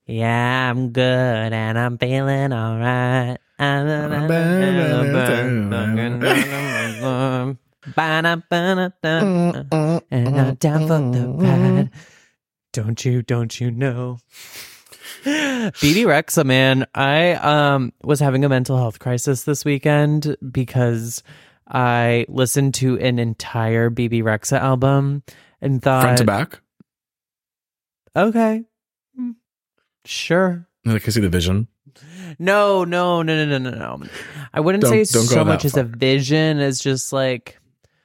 Yeah, I'm good and I'm feeling all right. And I'm down for the ride. Don't you know? BB Rexa, man. I was having a mental health crisis this weekend because I listened to an entire BB Rexa album and thought, front to back. Okay, sure. I can see the vision. No. I wouldn't say don't so go much that as a far. vision as just like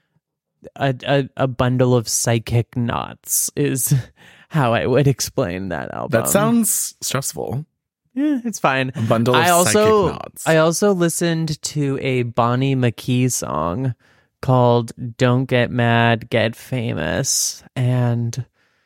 a bundle of psychic knots is how I would explain that album. That sounds stressful. Yeah, it's fine. A bundle of psychic knots. I also listened to a Bonnie McKee song called Don't Get Mad, Get Famous. And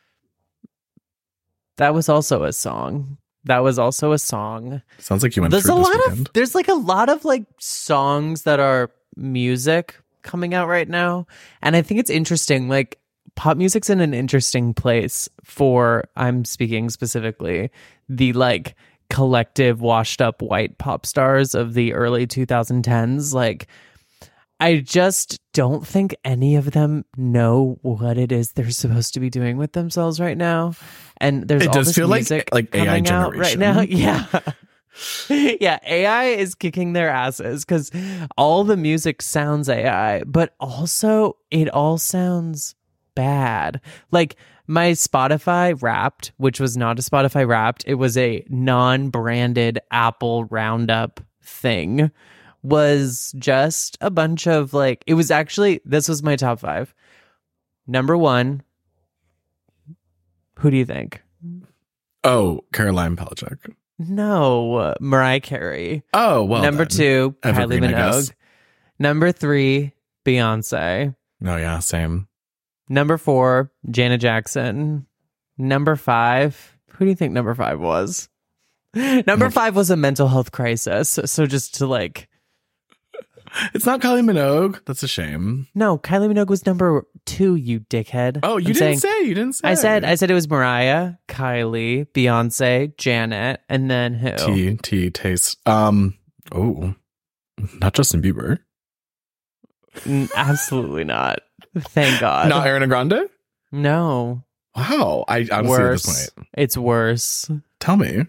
that was also a song. Sounds like you went through this weekend. There's like a lot of like songs that are music coming out right now. And I think it's interesting. Like pop music's in an interesting place for, I'm speaking specifically, the like collective washed up white pop stars of the early 2010s. Like I just don't think any of them know what it is they're supposed to be doing with themselves right now. And there's It all does this feel music like AI coming out generation right now. Yeah. Yeah, AI is kicking their asses because all the music sounds AI, but also it all sounds bad. Like my Spotify Wrapped, which was not a Spotify Wrapped, it was a non-branded Apple Roundup thing, was just a bunch of like, it was actually, this was my top 5. Number 1, who do you think? Oh, Caroline Polachek. No, Mariah Carey. Oh, well. Number 2, Evergreen, Kylie I guess. Minogue. Number 3, Beyonce. Oh, yeah, same. Number 4, Janet Jackson. Number 5, who do you think number 5 was? Number 5 was a mental health crisis. So just to like, It's not Kylie Minogue. That's a shame. no, Kylie Minogue was number 2, you dickhead. Oh, you didn't say. I said it was Mariah, Kylie, Beyonce, Janet, and then who? Taste. Oh, not Justin Bieber. Absolutely not. Thank God. Not Ariana Grande? No. Wow. I honestly at Worse. this point. It's worse. Tell me.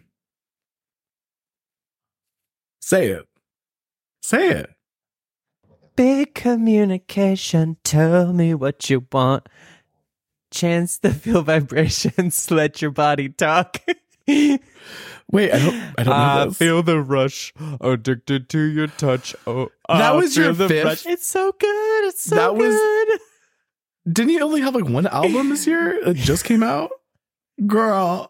Say it. Say it. Big communication. Tell me what you want. Chance to feel vibrations. Let your body talk. Wait, I don't know this. Feel the rush. Addicted to your touch. Oh, That was your feel the 5th? rush. It's so good. It's so That was- good. Didn't he only have like one album this year? It just came out? Girl.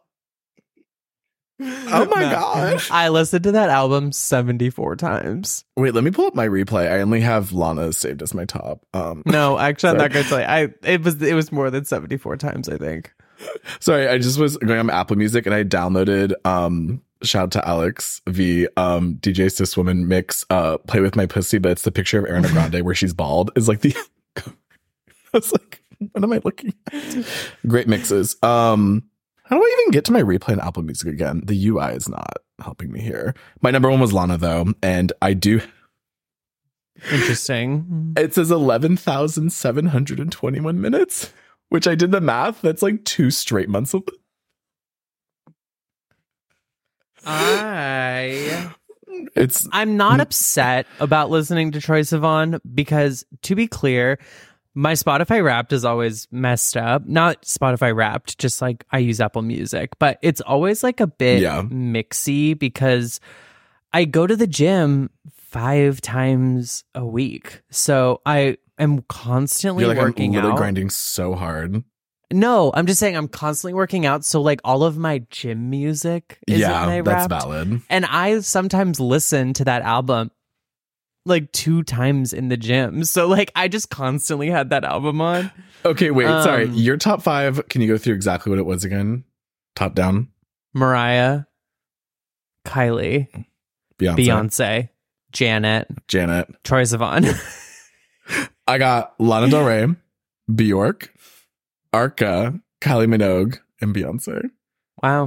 Oh my gosh. I listened to that album 74 times. Wait, let me pull up my replay. I only have Lana saved as my top. No, actually, I'm Sorry. not going to tell you. It was more than 74 times, I think. Sorry, I just was going on Apple Music and I downloaded shout out to Alex V DJ Cis Woman mix Play With My Pussy, but it's the picture of Ariana Grande where she's bald. Is like the I was like, what am I looking at? Great mixes. How do I even get to my replay on Apple Music again? The UI is not helping me here. My number 1 was Lana though, and I do. Interesting. It says 11,721 minutes, which I did the math. That's like 2 straight months of. I'm not upset about listening to Troye Sivan because, to be clear, my Spotify Wrapped is always messed up. Not Spotify Wrapped, just like I use Apple Music, but it's always like a bit mixy because I go to the gym 5 times a week. So I am constantly working I'm literally out. grinding so hard. No, I'm just saying I'm constantly working out. So like all of my gym music is in my that's Wrapped. valid. And I sometimes listen to that album like 2 times in the gym. So like I just constantly had that album on. Okay, wait, sorry. Your top 5, can you go through exactly what it was again? Top down? Mariah, Kylie, Beyonce, Janet, Troye Sivan. I got Lana Del Rey, Bjork, Arca, Kylie Minogue, and Beyonce. Wow.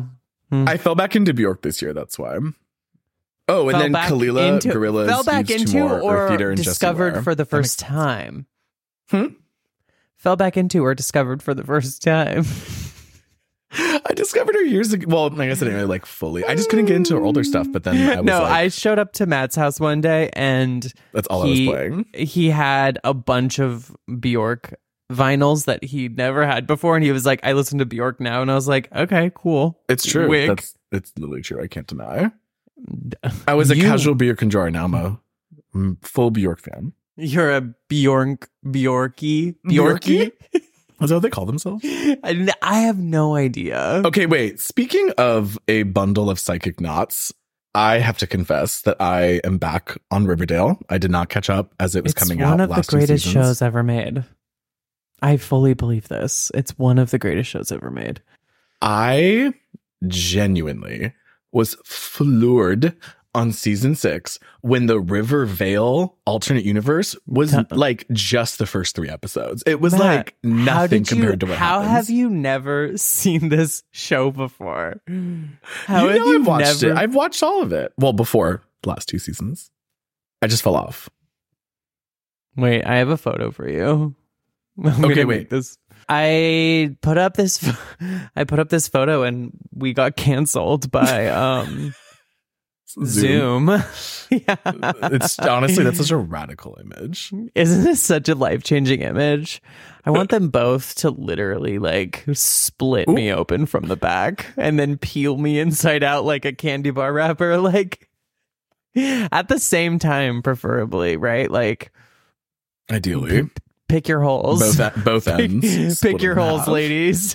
I fell back into Bjork this year. That's why. Oh, and then Kalila, Gorillaz, fell back Yves into Tumor, or Earth Eater, and discovered for the first time. Fell back into or discovered for the first time. I discovered her years ago. Well, I guess I didn't really like fully. I just couldn't get into her older stuff. But then I showed up to Matt's house one day and that's all I was playing. He had a bunch of Bjork vinyls that he'd never had before, and he was like, "I listen to Bjork now," and I was like, "Okay, cool." It's true. It's literally true. I can't deny. I was a casual Bjork enjoyer. Now I'm a full Bjork fan. You're a Bjorky? Is that what they call themselves? I have no idea. Okay, wait. Speaking of a bundle of psychic knots, I have to confess that I am back on Riverdale. I did not catch up as it was coming out. It's one of the greatest shows ever made. I fully believe this. It's one of the greatest shows ever made. I genuinely was floored on season 6 when the Rivervale alternate universe was like just the first 3 episodes. It was like nothing compared to what happens. How have you never seen this show before? How have you watched it? I've watched all of it. Well, before the last 2 seasons. I just fell off. Wait, I have a photo for you. Okay, wait. I put up this photo and we got canceled by Zoom. Yeah. It's honestly, that's such a radical image. Isn't this such a life-changing image? I want them both to literally like split me open from the back and then peel me inside out like a candy bar wrapper, like at the same time, preferably, right? Like ideally. Pick your holes. Both ends. Pick your holes, ladies.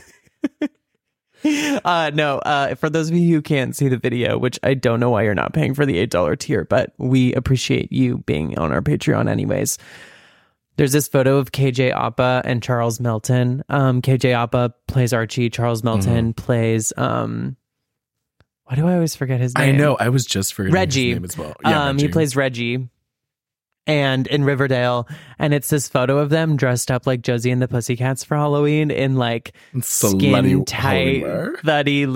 For those of you who can't see the video, which I don't know why you're not paying for the $8 tier, but we appreciate you being on our Patreon anyways. There's this photo of KJ Apa and Charles Melton. KJ Apa plays Archie. Charles Melton plays why do I always forget his name? I know. I was just forgetting Reggie. His name as well. Yeah, He plays Reggie. And in Riverdale, and it's this photo of them dressed up like Josie and the Pussycats for Halloween in like skin tight, slutty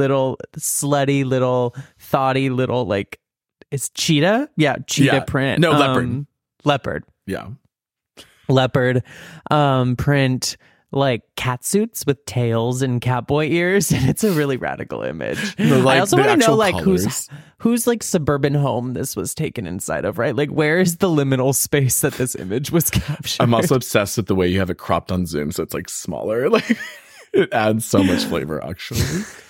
little like it's cheetah, print. No, leopard, yeah, leopard print. Like cat suits with tails and catboy ears, and it's a really radical image. I also want to know like whose like suburban home this was taken inside of, right? Like where is the liminal space that this image was captured? I'm also obsessed with the way you have it cropped on Zoom, so it's like smaller. Like it adds so much flavor, actually.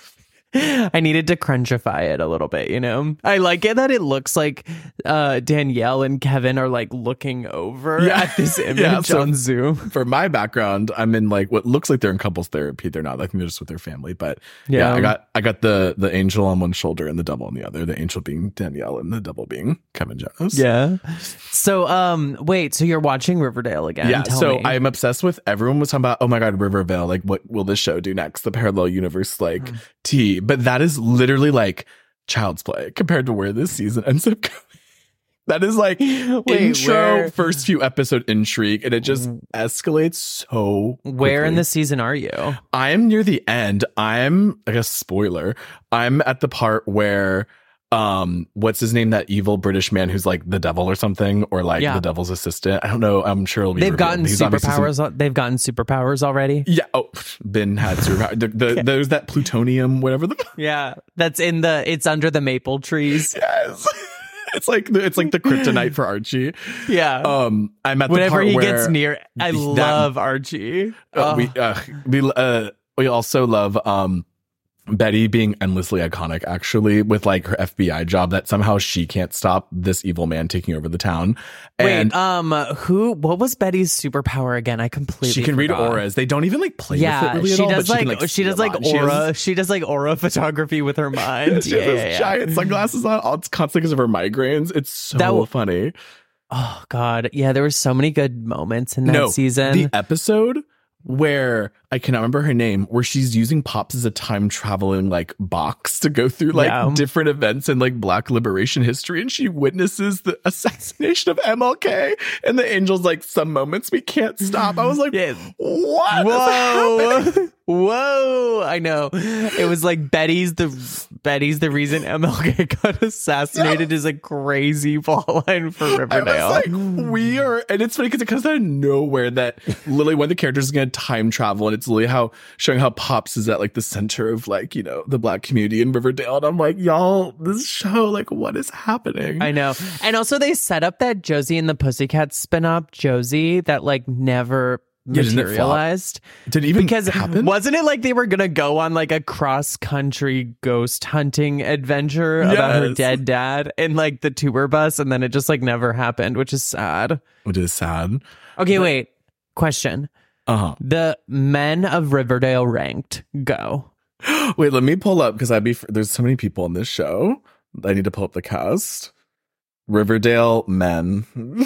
I needed to crunchify it a little bit, you know? I like it that it looks like Danielle and Kevin are like looking over at this image on Zoom. For my background, I'm in like what looks like they're in couples therapy. They're not. I think they're just with their family. But I got the angel on one shoulder and the devil on the other. The angel being Danielle and the devil being Kevin Jonas. Yeah. So wait, so you're watching Riverdale again? Yeah. Tell so me. I'm obsessed with. Everyone was talking about, oh my god, Riverdale. Like, what will this show do next? The parallel universe, like tea. But that is literally like child's play compared to where this season ends up going. That is like first few episode intrigue, and it just escalates so quickly. Where in the season are you? I am near the end. I'm like a spoiler. I'm at the part where what's his name? That evil British man who's like the devil or something, or like the devil's assistant. I don't know. I'm sure it'll be. They've gotten superpowers. They've gotten superpowers already. Yeah. Oh, Ben had superpowers. There's that plutonium, whatever. That's in the. It's under the maple trees. Yes. It's like the kryptonite for Archie. Yeah. I'm at whenever the part he where gets near. I love Archie. We also love Betty being endlessly iconic, actually, with like her FBI job, that somehow she can't stop this evil man taking over the town. And what was Betty's superpower again? I completely She can read auras. They don't even like play with it really at all. She does like aura. She does like aura photography with her mind. She has giant sunglasses on. It's constantly because of her migraines. It's so funny. Oh God. Yeah, there were so many good moments in that season. The episode where I cannot remember her name, where she's using Pops as a time traveling like box to go through like different events in like Black liberation history, and she witnesses the assassination of MLK, and the angel's like, some moments we can't stop. I was like, what? Whoa. Whoa, I know. It was like Betty's the reason MLK got assassinated is a crazy ball line for Riverdale. I was like, we are, and it's funny because it comes out of nowhere that literally one of the characters is going to time travel, and it's literally showing how Pops is at like the center of like, you know, the Black community in Riverdale, and I'm like, y'all, this show, like, what is happening? I know. And also they set up that Josie and the Pussycats spin-off, Josie, that like never materialized. Did it even happen? Wasn't it like they were gonna go on like a cross-country ghost hunting adventure about her dead dad in like the tour bus, and then it just like never happened, which is sad. Which is sad. Okay, wait. Question. The men of Riverdale ranked. Go. Wait, let me pull up, because there's so many people in this show. I need to pull up the cast. Riverdale men.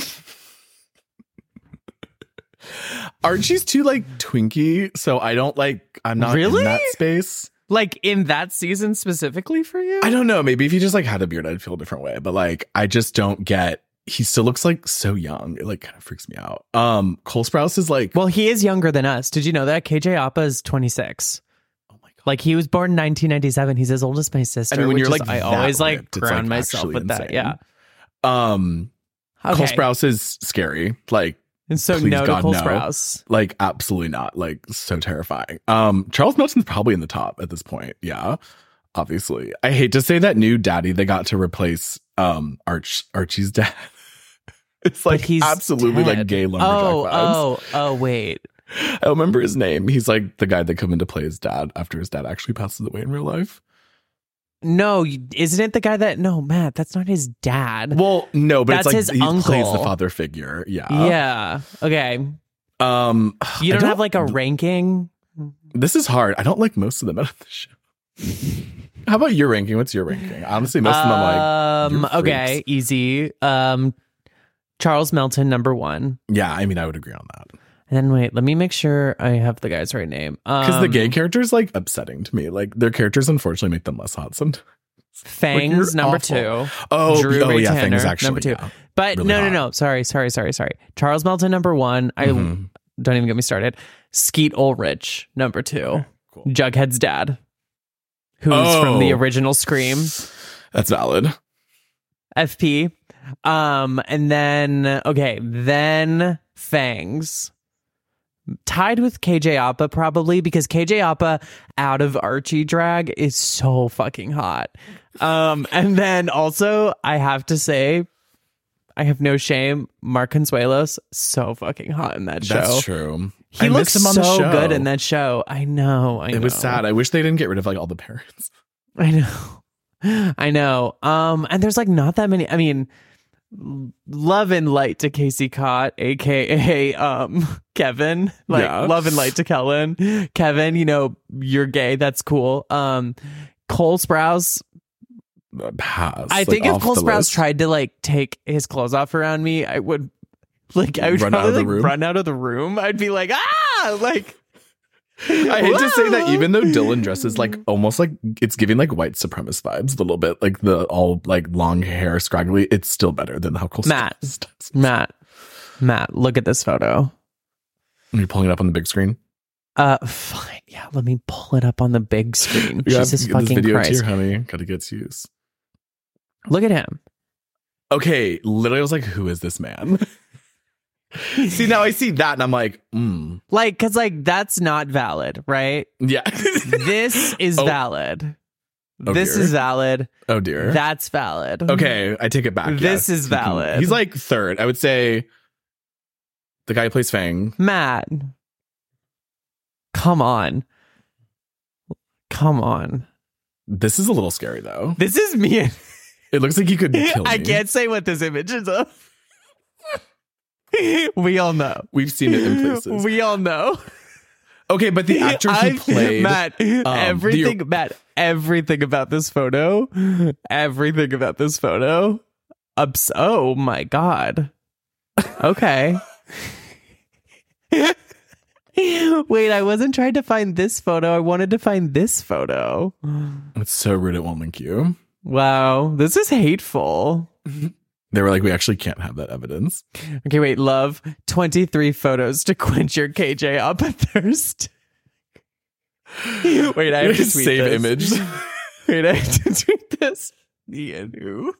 Archie's too like twinky, so I'm not in that space. Like in that season specifically for you? I don't know. Maybe if he just like had a beard, I'd feel a different way. But like, I just don't get. He still looks like so young. It like kind of freaks me out. Cole Sprouse is like, well, he is younger than us. Did you know that? KJ Apa is 26. Oh my god! Like he was born in 1997. He's as old as my sister. I mean, when you're like, I always like ground myself with insane. that. Yeah. Cole Sprouse is scary. Like. And so no to Cole Sprouse. Like, absolutely not. Like, so terrifying. Charles Melton's probably in the top at this point. Yeah, obviously. I hate to say that new daddy they got to replace Archie's dad. It's like he's absolutely dead. Like gay lumberjack vibes. Oh, wait. I don't remember his name. He's like the guy that come in to play his dad after his dad actually passes away in real life. No, isn't it the guy that? No, Matt, that's not his dad. Well, no, but that's it's like his he uncle. plays the father figure. Yeah. Yeah. Okay. You don't have like a ranking? This is hard. I don't like most of them out of the show. How about your ranking? What's your ranking? Honestly, most of them I'm like, okay, easy. Charles Melton, number 1. Yeah, I mean, I would agree on that. And then wait, let me make sure I have the guy's right name. Because the gay characters like upsetting to me. Like their characters unfortunately make them less hot sometimes. Fangs, like, number awful. 2. Oh, Drew Ray yeah, Tanner, Fangs actually, number 2. Yeah, but really no. Sorry. Charles Melton, number 1. Don't even get me started. Skeet Ulrich, number 2. Cool. Jughead's dad, who's from the original Scream. That's valid. FP. And then Fangs. Tied with KJ Apa probably, because KJ Apa out of Archie drag is so fucking hot. And then also I have to say, I have no shame, Mark Consuelos, so fucking hot in that show. That's true. He looks so good in that show. I know. It was sad. I wish they didn't get rid of like all the parents. I know. And there's like not that many. I mean, love and light to Casey Cott, aka Kevin. Like love and light to Kevin, you know, you're gay, that's cool. Cole Sprouse, pass. I think if Cole Sprouse tried to like take his run out of the room. I'd be like, like I hate to say that, even though Dylan dresses like almost like it's giving like white supremacist vibes a little bit, like the all like long hair scraggly, it's still better than how Cole Sprouse does. Matt, look at this photo. Are you pulling it up on the big screen? Fine. Yeah, let me pull it up on the big screen. Jesus fucking video Christ. Here, honey. Gotta get to use. Look at him. Okay, literally I was like, who is this man? See, now I see that and I'm like, Like, because like that's not valid, right? Yeah. This is valid. This dear. Is valid. Oh dear. That's valid. Okay, I take it back. This is valid. He's like third. I would say the guy who plays Fang. Matt. Come on. This is a little scary though. This is me. It looks like he could kill me. I can't say what this image is of. We all know. We've seen it in places. We all know. Okay, but the actor who played everything about this photo. Oh my god. Okay. Wait, I wasn't trying to find this photo. I wanted to find this photo. It's so rude it won't link you. Wow, this is hateful. They were like, we actually can't have that evidence. Okay, wait, love. 23 photos to quench your KJ up a thirst. Wait, I have to tweet save this. image. Wait, I have to tweet this. Ianu.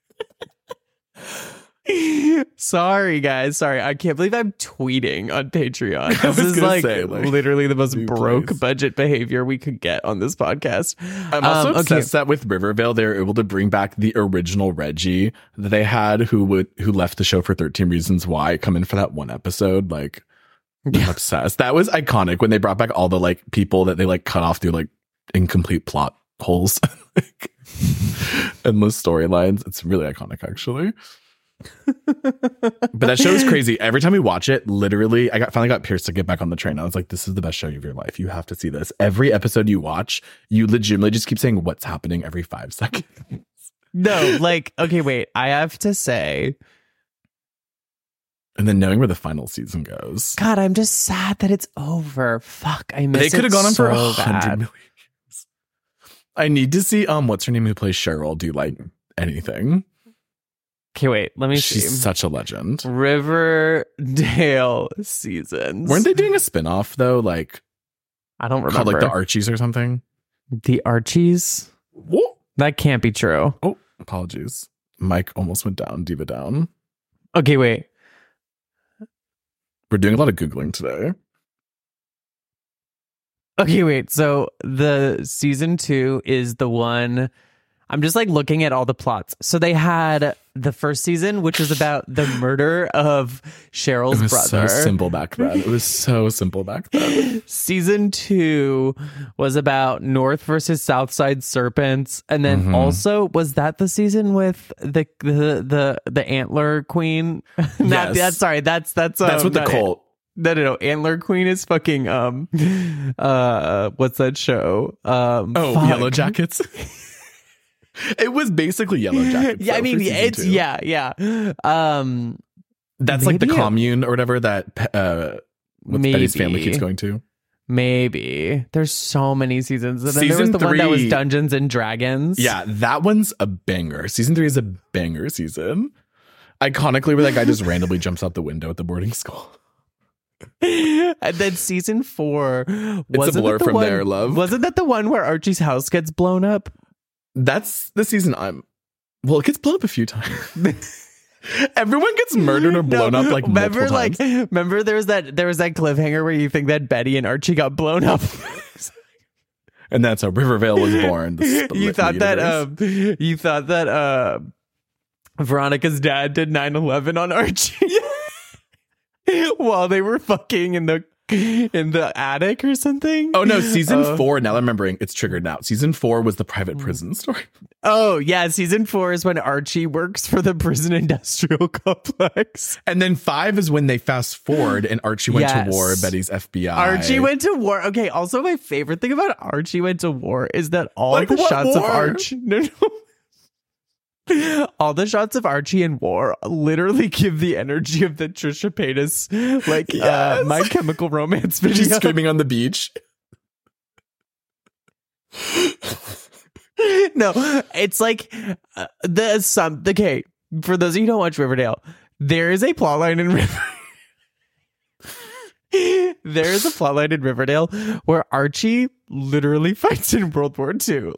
Sorry, guys. Sorry. I can't believe I'm tweeting on Patreon. This is literally the most broke budget behavior we could get on this podcast. I'm also obsessed that with Riverdale, they were able to bring back the original Reggie that they had who left the show for 13 Reasons Why, come in for that one episode. Like, I'm obsessed. That was iconic when they brought back all the like people that they like cut off through like incomplete plot holes. Like, endless storylines. It's really iconic, actually. But that show is crazy. Every time we watch it, literally, finally got Pierce to get back on the train. I was like, this is the best show of your life. You have to see this. Every episode you watch, you legitimately just keep saying what's happening every 5 seconds. No, like, okay, wait. I have to say, and then knowing where the final season goes. God, I'm just sad that it's over. Fuck, I miss it. They could have gone on for 100 bad. million years. I need to see what's her name who plays Cheryl do like anything. Okay, wait, let me see. She's such a legend. Riverdale seasons. Weren't they doing a spinoff though? Like, I don't remember. Called like the Archies or something? The Archies? What? That can't be true. Oh, apologies. Mike almost went down, diva down. Okay, wait. We're doing a lot of Googling today. Okay, wait. So the season 2 is the one. I'm just like looking at all the plots. So they had the first season, which is about the murder of Cheryl's brother. It was so simple back then. It was so simple back then. Season 2 was about North versus South Side Serpents, and then also was that the season with the Antler Queen? Yes. That's what the cult. No. Antler Queen is fucking what's that show? Yellow Jackets. It was basically Yellow Jackets. Yeah, I mean, it's 2. Yeah. That's like the commune or whatever that Betty's family keeps going to. Maybe. There's so many seasons. And then Season there was the 3, one that was Dungeons and Dragons. Yeah, that one's a banger. Season 3 is a banger season. Iconically, where that guy just randomly jumps out the window at the boarding school. And then season 4 it's a blur from there, love. Wasn't that the one where Archie's house gets blown up? That's the season it gets blown up a few times. Everyone gets murdered or blown up like multiple times. Remember there was that cliffhanger where you think that Betty and Archie got blown up. And that's how Rivervale was born. You thought that Veronica's dad did 9/11 on Archie while they were fucking in the attic or something. Oh no, season 4, now I'm remembering, it's triggered now. Season 4 was the private prison story. Oh yeah, season 4 is when Archie works for the prison industrial complex. And then 5 is when they fast forward and Archie went to war, Betty's FBI. Archie went to war. Okay, also my favorite thing about Archie went to war is that all the shots of Archie all the shots of Archie in war literally give the energy of the Trisha Paytas My Chemical Romance video. She's screaming on the beach. No, it's like okay, for those of you who don't watch Riverdale, there is a plotline in There is a plotline in Riverdale where Archie literally fights in World War II.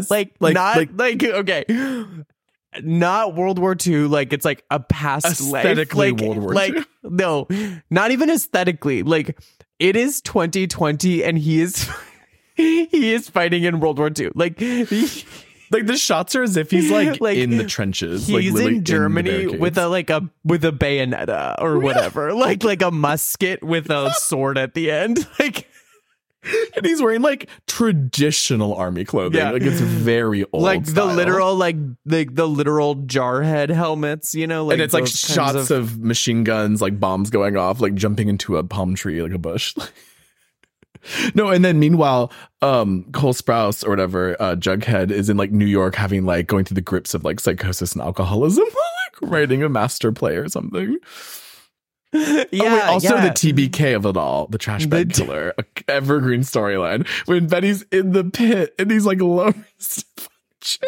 Not World War II, like it's like a past aesthetically life. World War II. No, not even aesthetically. Like it is 2020 and he is fighting in World War II. Like the shots are as if he's like in the trenches. He's in Germany with a bayonetta or whatever. like a musket with a sword at the end. Like, and he's wearing like traditional army clothing. Yeah. Like it's very old. Like style. the literal the literal jarhead helmets, you know, like, and it's like shots of machine guns, like bombs going off, like jumping into a palm tree, like a bush. No, and then meanwhile, Cole Sprouse or whatever, Jughead is in like New York having like going through the grips of like psychosis and alcoholism, like writing a master play or something. Yeah. Also yeah. the TBK of it all, the trash bag killer, a evergreen storyline. When Betty's in the pit and he's like lowering his chain.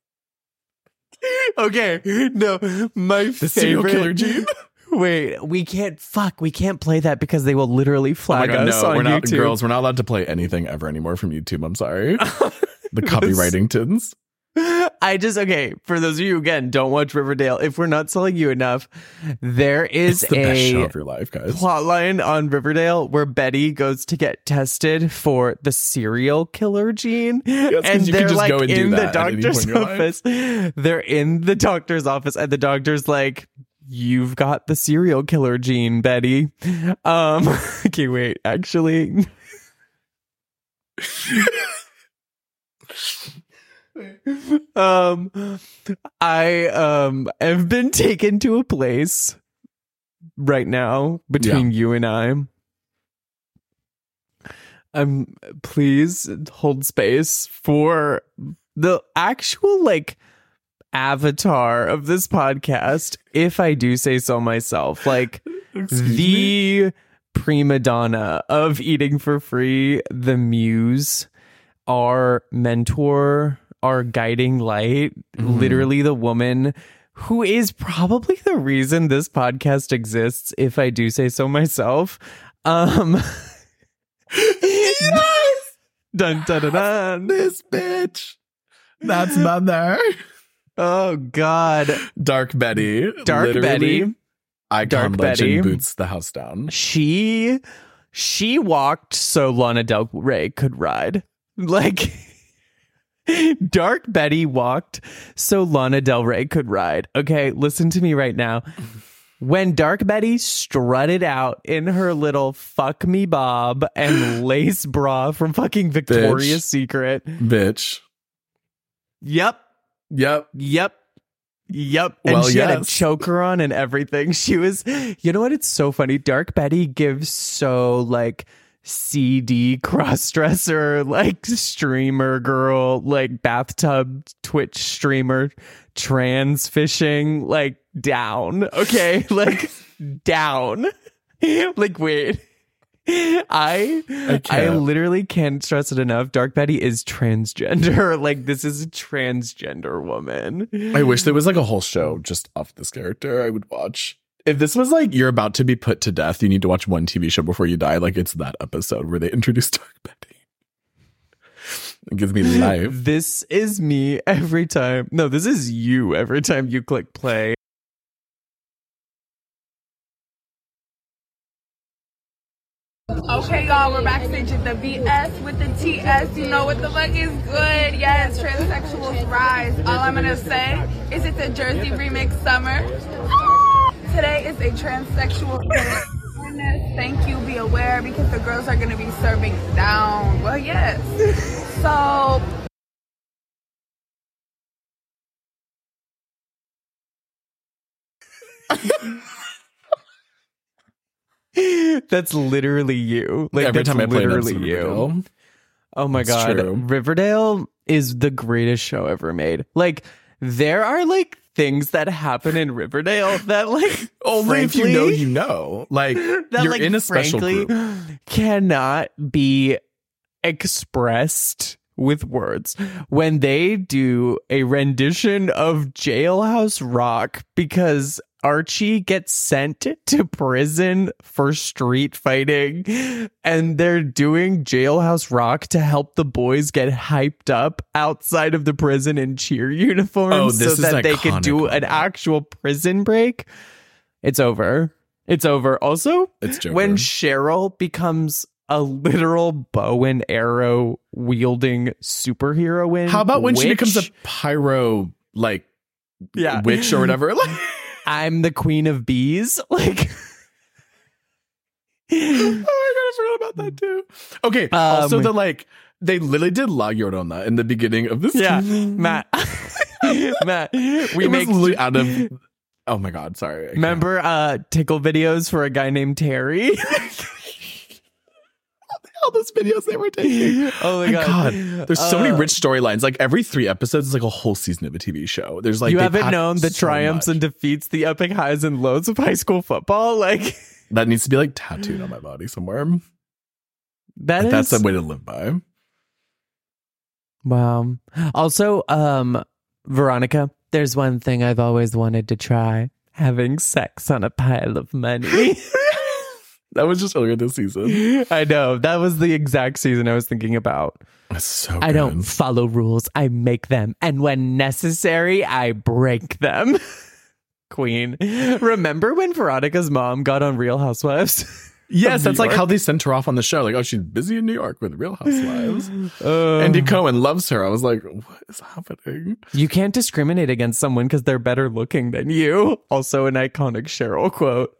Okay, no, my The serial favorite killer gene. Wait, we can't play that because they will literally flag us on we're not YouTube. girls. We're not allowed to play anything ever anymore from YouTube. I'm sorry. The copywriting tins. Okay, for those of you, again, don't watch Riverdale. If we're not selling you enough, there is It's the best show a of your life, guys. plotline on Riverdale where Betty goes to get tested for the serial killer gene. Yes, 'cause and you they're can just like go and do in the that at any point doctor's in your life. office. They're in the doctor's office, and the doctor's like, "You've got the serial killer gene, Betty." Okay, wait, actually. I have been taken to a place right now between you and I. Please hold space for the actual like avatar of this podcast, if I do say so myself, like the prima donna of Eating for Free, the muse, our mentor, our guiding light, literally the woman who is probably the reason this podcast exists, if I do say so myself. Yes! Dun dun dun dun. This bitch. That's mother. Oh God. Dark Betty. Dark Literally, Betty. Icon Dark legend Betty. boots the house down. She walked so Lana Del Rey could ride. Like Dark Betty walked so Lana Del Rey could ride. Okay, listen to me right now. When Dark Betty strutted out in her little fuck me bob and lace bra from fucking Victoria's Secret. Bitch. Yep. Yep. And Well, she had a yes. choker on and everything. She was, you know what? It's so funny. Dark Betty gives so like CD crossdresser, like streamer girl, like bathtub Twitch streamer, trans fishing, like down. Okay. Like down. Like, wait. I can't. literally can't stress it enough. Dark Betty is transgender. Like, this is a transgender woman. I wish there was like a whole show just off this character I would watch. If this was like you're about to be put to death, you need to watch one TV show before you die. Like, it's that episode where they introduce Dark Betty. It gives me life. This is me every time. No, this is you every time you click play. Okay, y'all, we're backstage at the VS with the TS. You know what the fuck is good. Yes, transsexuals rise. All I'm gonna say is it's a Jersey remix summer. Today is a transsexual awareness. Thank you, be aware, because the girls are gonna be serving down. Well, yes. So That's literally you. Like, Every that's time I play literally that, you. Oh my It's God. true. Riverdale is the greatest show ever made. Like, there are like things that happen in Riverdale that like Only if you frankly, know, you know. Like, that, you're like, in a special frankly, group. cannot be expressed with words. When they do a rendition of Jailhouse Rock because Archie gets sent to prison for street fighting, and they're doing Jailhouse Rock to help the boys get hyped up outside of the prison in cheer uniforms Oh, so this is that they could iconic do an moment. actual prison break. It's over. It's over. Also, It's Joker. when Cheryl becomes a literal bow and arrow wielding superheroine. How about when she witch? becomes a pyro, like, Yeah. witch or whatever? Like, I'm the queen of bees. Like, oh my God, I forgot about that too. Okay. Also, they literally did La Llorona in the beginning of this. yeah, Matt, Matt, we It make. was literally out of. Oh my God, sorry. I can't. Remember tickle videos for a guy named Terry? all those videos they were taking? Oh my God. There's so many Uh, rich storylines. Like, every 3 episodes is like a whole season of a TV show. There's like you they haven't pack known the so triumphs much. and defeats, the epic highs and lows of high school football. Like, That needs to be like tattooed on my body somewhere. That's a way to live by. Wow. Also, Veronica, there's one thing I've always wanted to try: having sex on a pile of money. That was just earlier this season. I know. That was the exact season I was thinking about. That's so good. I don't follow rules, I make them. And when necessary, I break them. Queen. Remember when Veronica's mom got on Real Housewives? Yes, that's like how they sent her off on the show. Like, oh, she's busy in New York with Real Housewives. Andy Cohen loves her. I was like, what is happening? You can't discriminate against someone because they're better looking than you. Also an iconic Cheryl quote.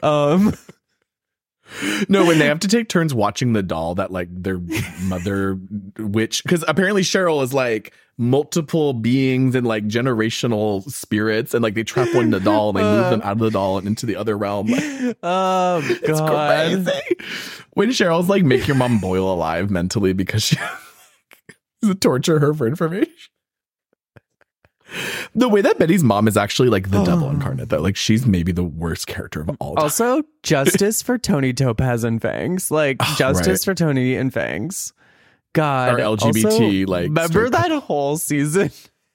No, when they have to take turns watching the doll that like their mother witch, because apparently Cheryl is like multiple beings and like generational spirits, and like they trap one in the doll and they move them out of the doll and into the other realm. Oh It's God. crazy. When Cheryl's like, make your mom boil alive mentally because she torture her for information. The way that Betty's mom is actually like the devil incarnate, though, like she's maybe the worst character of all time. Also, justice for Tony Topaz and Fangs. Like, justice for Tony and Fangs. God. Or LGBT, also, like. remember that whole season?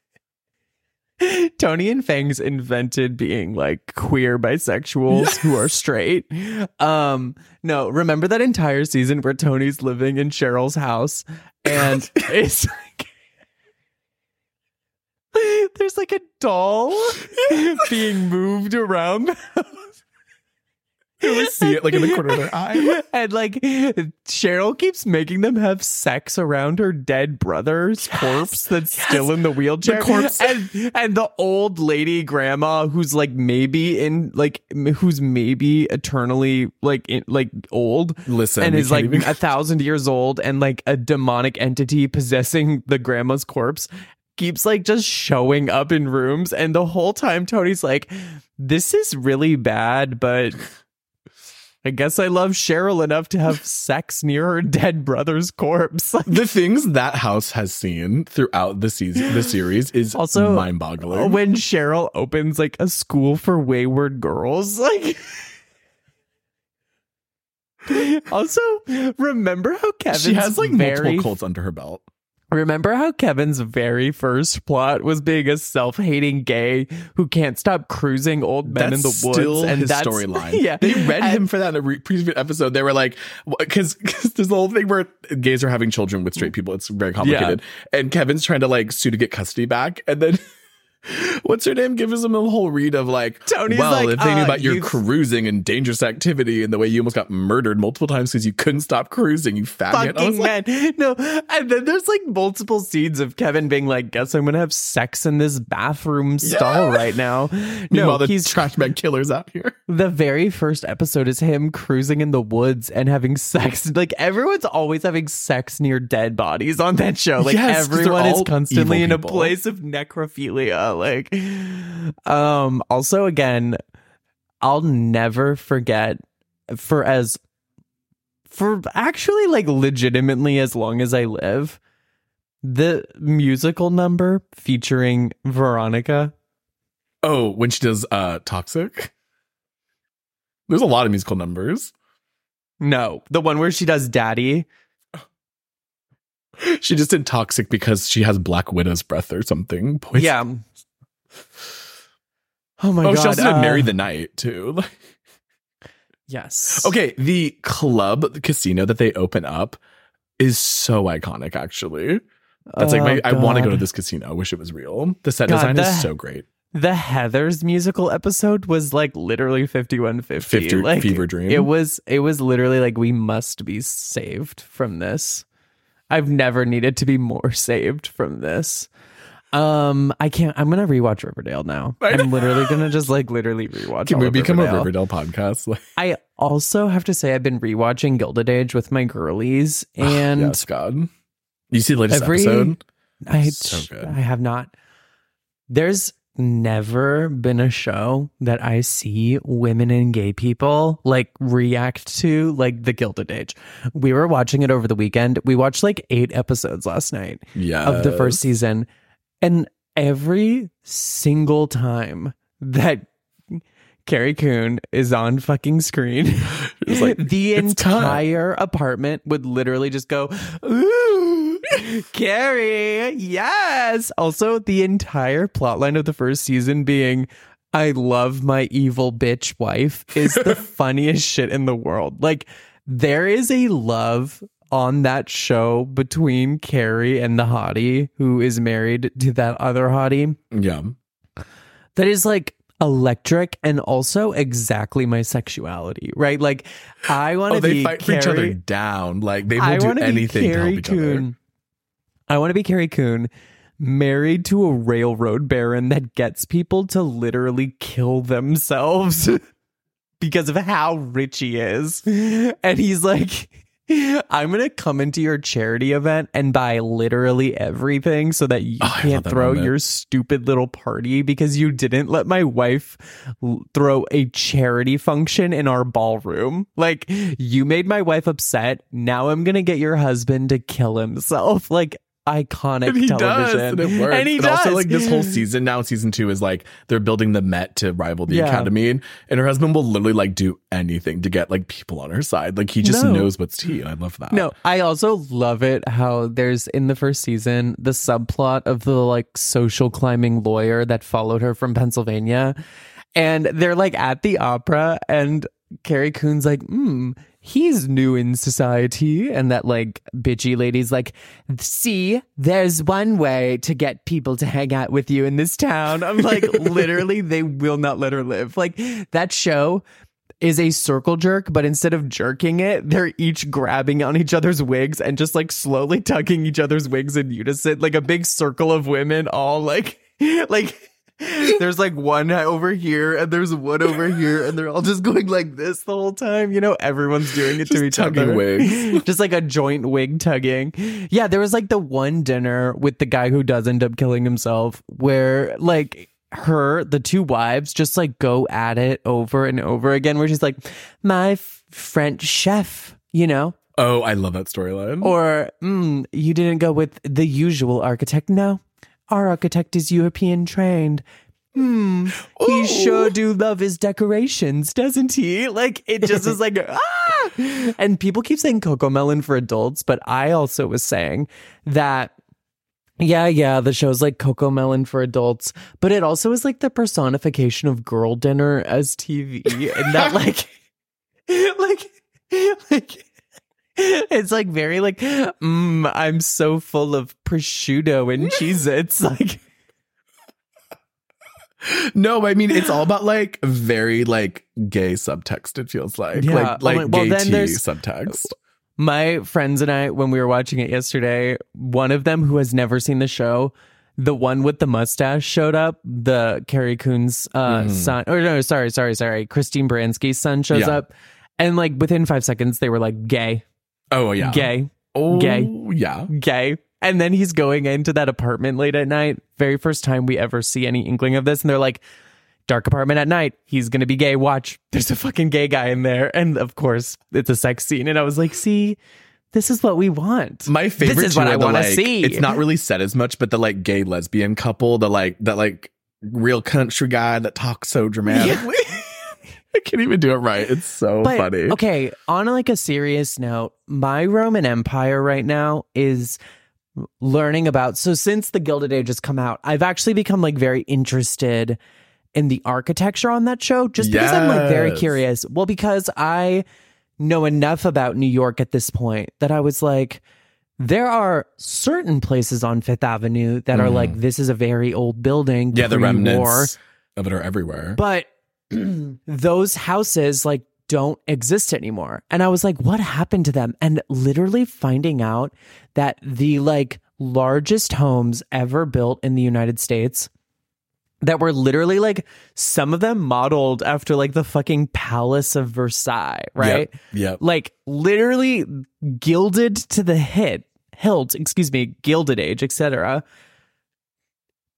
Tony and Fangs invented being like queer bisexuals who are straight. No, remember that entire season where Tony's living in Cheryl's house and it's like there's like a doll being moved around the house. You see it like in the corner of their eye. And like Cheryl keeps making them have sex around her dead brother's corpse that's still in the wheelchair. The corpse. And the old lady grandma who's like maybe who's maybe eternally like old. Listen, and is like even... 1,000 years old, and like a demonic entity possessing the grandma's corpse keeps like just showing up in rooms, and the whole time Tony's like, this is really bad, but I guess I love Cheryl enough to have sex near her dead brother's corpse. The things that house has seen throughout the series is also mind-boggling. When Cheryl opens like a school for wayward girls, like also remember how she has like multiple cults under her belt. Remember how Kevin's very first plot was being a self-hating gay who can't stop cruising old men in the woods? Still and his storyline. Yeah, they read him for that in a previous episode. They were like, because there's the whole thing where gays are having children with straight people. It's very complicated. Yeah. And Kevin's trying to like sue to get custody back, and then what's her name gives him a whole read of like, Tony's well, like, if they knew about your cruising and dangerous activity and the way you almost got murdered multiple times because you couldn't stop cruising, you faggot. Fucking man. No, and then there's like multiple scenes of Kevin being like, guess I'm gonna have sex in this bathroom stall right now. No, he's trash bag killers out here. The very first episode is him cruising in the woods and having sex. Like everyone's always having sex near dead bodies on that show. Like everyone is constantly in a place of necrophilia. Like also again, I'll never forget for actually like legitimately as long as I live, the musical number featuring Veronica. Oh, when she does Toxic? There's a lot of musical numbers. No, the one where she does Daddy. She just did Toxic because she has Black Widow's breath or something. Poison. Yeah. Oh my God. She also did Marry the Night too. Yes. Okay, the club, the casino that they open up is so iconic, actually. That's I want to go to this casino. I wish it was real. The set design is so great. The Heathers musical episode was like literally 5150. Like, Fever Dream. It was literally like, we must be saved from this. I've never needed to be more saved from this. I'm gonna rewatch Riverdale now. I'm literally gonna just like literally rewatch. Can we become a Riverdale podcast? I also have to say I've been rewatching Gilded Age with my girlies, and yes, God, you see the latest episode? So good. I have not. There's never been a show that I see women and gay people like react to like the Gilded Age. We were watching it over the weekend. We watched like 8 episodes last night of the first season. And every single time that Carrie Coon is on fucking screen. It's like, The it's entire apartment would literally just go, ooh, Carrie, yes. Also, the entire plotline of the first season being, I love my evil bitch wife is the funniest shit in the world. Like, there is a love on that show between Carrie and the hottie who is married to that other hottie. Yeah. That is like electric and also exactly my sexuality, right? Like, I want to they be fight for each other down. Like, they I will do wanna be anything to help Carrie each other. Coon. I want to be Carrie Coon, married to a railroad baron that gets people to literally kill themselves because of how rich he is. And he's like, I'm going to come into your charity event and buy literally everything so that you I can't love that throw moment. your stupid little party because you didn't let my wife throw a charity function in our ballroom. Like, you made my wife upset. Now I'm going to get your husband to kill himself. Like, iconic And he television. does, and it works. And he and does. also, like, this whole season now, season 2 is like they're building the Met to rival the Yeah. Academy, and her husband will literally like do anything to get like people on her side. Like, he just No. knows what's tea, and I love that. No, I also love it how there's in the first season the subplot of the like social climbing lawyer that followed her from Pennsylvania. And they're like at the opera and Carrie Coon's like, he's new in society. And that like bitchy lady's like, see, there's one way to get people to hang out with you in this town. I'm like, literally, they will not let her live. Like, that show is a circle jerk, but instead of jerking it, they're each grabbing on each other's wigs and just like slowly tugging each other's wigs in unison, like a big circle of women all like there's like one over here and there's one over here and they're all just going like this the whole time. You know, everyone's doing it to Just each tugging other. wigs. Just like a joint wig tugging. Yeah, there was like the one dinner with the guy who does end up killing himself where like the two wives just like go at it over and over again, where she's like, my French chef, you know? Oh, I love that storyline. Or, you didn't go with the usual architect. No, our architect is European trained. He sure do love his decorations, doesn't he? Like, it just is like, ah! And people keep saying Coco Melon for adults, but I also was saying that, yeah, the show's like Coco Melon for adults, but it also is like the personification of girl dinner as TV. And that like, it's like very like, I'm so full of prosciutto and Cheez-Its. Like, No, I mean, it's all about like very like gay subtext, it feels like. Yeah. Like Well, gay then tea there's- subtext. my friends and I, when we were watching it yesterday, one of them who has never seen the show, the one with the mustache showed up, the Carrie Coon's son, or no, sorry, Christine Baranski's son shows Yeah. up. And like within 5 seconds, they were like, gay, Oh, yeah. gay, Oh, gay. yeah. gay. And then he's going into that apartment late at night. Very first time we ever see any inkling of this. And they're like, dark apartment at night. He's going to be gay. Watch. There's a fucking gay guy in there. And of course, it's a sex scene. And I was like, see, this is what we want. My favorite This is two what are I the, want to like, see. It's not really said as much, but the like gay lesbian couple, that real country guy that talks so dramatically. I can't even do it right. It's so But, funny. okay, on like a serious note, my Roman Empire right now is learning about, so since the Gilded Age has come out, I've actually become like very interested in the architecture on that show, just because I'm like very Yes. curious. Well, because I know enough about New York at this point that I was like, there are certain places on Fifth Avenue that are like, this is a very old building. Yeah, the pre-war. remnants of it are everywhere. But those houses like don't exist anymore. And I was like, what happened to them? And literally finding out that the like largest homes ever built in the United States that were literally like some of them modeled after like the fucking Palace of Versailles, right? Yep. Like literally gilded to the hilt, Gilded Age, etc.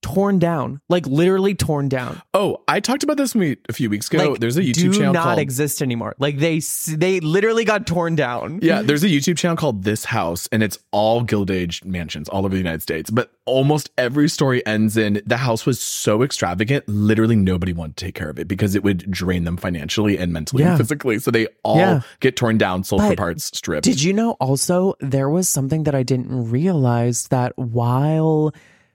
torn down, like literally torn down. Oh, I talked about this a few weeks ago. Like, there's a YouTube channel not called exist anymore. Like they literally got torn down. Yeah, there's a YouTube channel called This House, and it's all Gilded Age mansions all over the United States. But almost every story ends in the house was so extravagant, literally nobody wanted to take care of it because it would drain them financially and mentally and physically. So they all get torn down, sold for parts, stripped. Did you know also there was something that I didn't realize, that while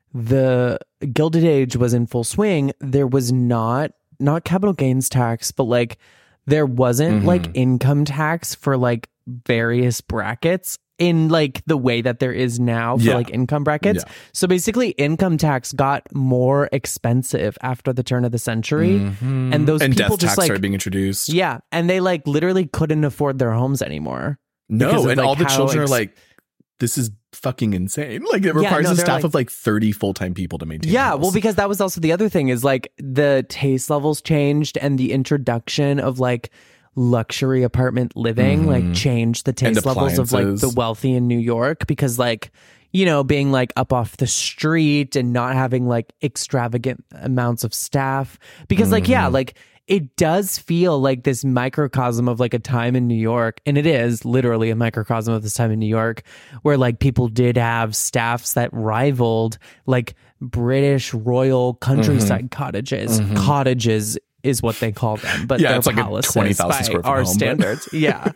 the Gilded Age was in full swing, there was not capital gains tax, but like there wasn't like income tax for like various brackets in like the way that there is now for like income brackets. Yeah. So basically income tax got more expensive after the turn of the century. And those people death just tax like started being introduced. Yeah. And they like literally couldn't afford their homes anymore. No, and like all the children are like, this is fucking insane. Like it requires a staff of like 30 full-time people to maintain. Yeah, well, because that was also the other thing is like the taste levels changed, and the introduction of like luxury apartment living like changed the taste levels of like the wealthy in New York, because like, you know, being like up off the street and not having like extravagant amounts of staff, because like, yeah, like it does feel like this microcosm of like a time in New York. And it is literally a microcosm of this time in New York, where like people did have staffs that rivaled like British royal countryside cottages. Cottages is what they call them, but they're it's like palaces a 20,000 by square foot our home, standards. Yeah.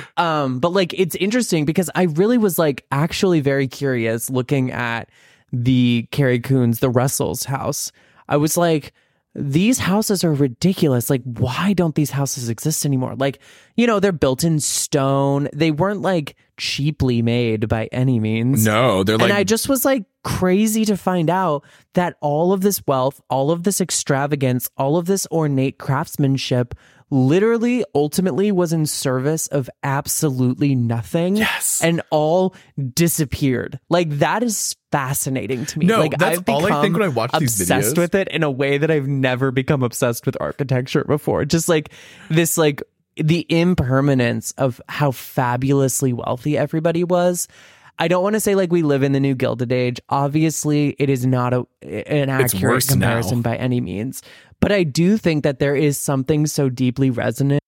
But like, it's interesting because I really was like actually very curious looking at the Carrie Coons, the Russells house. I was like, these houses are ridiculous. Like, why don't these houses exist anymore? Like, you know, they're built in stone. They weren't like cheaply made by any means. No, they're like, and I just was like crazy to find out that all of this wealth, all of this extravagance, all of this ornate craftsmanship literally ultimately was in service of absolutely nothing. Yes. And all disappeared. Like, that is fascinating to me. No, like, that's I've all I think when I watch these videos. Obsessed with it in a way that I've never become obsessed with architecture before. Just like this, like the impermanence of how fabulously wealthy everybody was. I don't want to say like we live in the new Gilded Age. Obviously, it is not an accurate comparison by any means. But I do think that there is something so deeply resonant.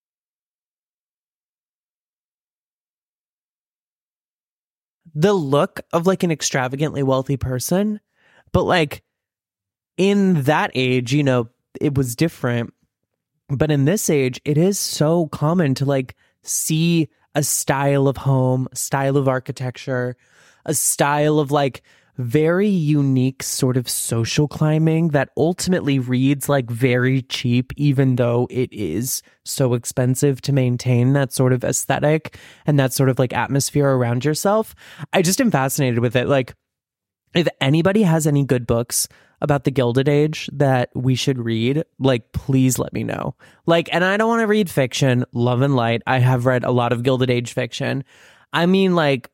The look of like an extravagantly wealthy person. But like in that age, you know, it was different. But in this age, it is so common to like see a style of home, a style of architecture, a style of like very unique sort of social climbing that ultimately reads like very cheap, even though it is so expensive to maintain that sort of aesthetic and that sort of like atmosphere around yourself. I just am fascinated with it. Like, if anybody has any good books about the Gilded Age that we should read, like, please let me know. Like, and I don't want to read fiction, love and light. I have read a lot of Gilded Age fiction. I mean, like,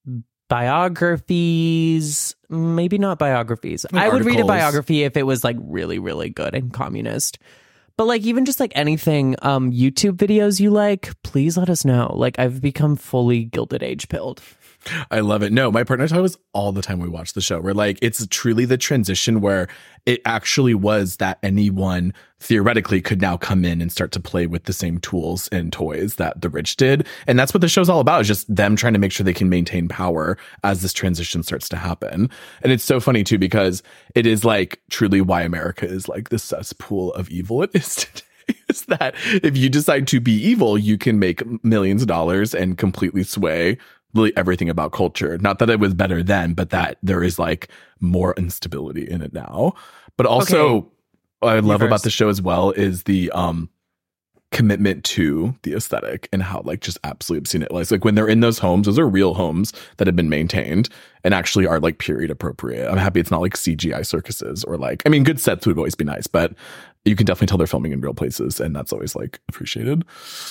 biographies, maybe not biographies. Like I would read a biography if it was like really, really good and communist. But like even just like anything, YouTube videos you like, please let us know. Like I've become fully Gilded Age pilled. I love it. No, my partner tells us all the time we watch the show. We're like, it's truly the transition where it actually was that anyone theoretically could now come in and start to play with the same tools and toys that the rich did. And that's what the show's all about, is just them trying to make sure they can maintain power as this transition starts to happen. And it's so funny too, because it is like truly why America is like the cesspool of evil it is today. Is that if you decide to be evil, you can make millions of dollars and completely sway really everything about culture. Not that it was better then, but that there is like more instability in it now. But also what I love about the show as well is the commitment to the aesthetic and how like just absolutely obscene it was. Like when they're in those homes, those are real homes that have been maintained and actually are like period appropriate. I'm happy it's not like CGI circuses or like, I mean, good sets would always be nice, but you can definitely tell they're filming in real places, and that's always like appreciated.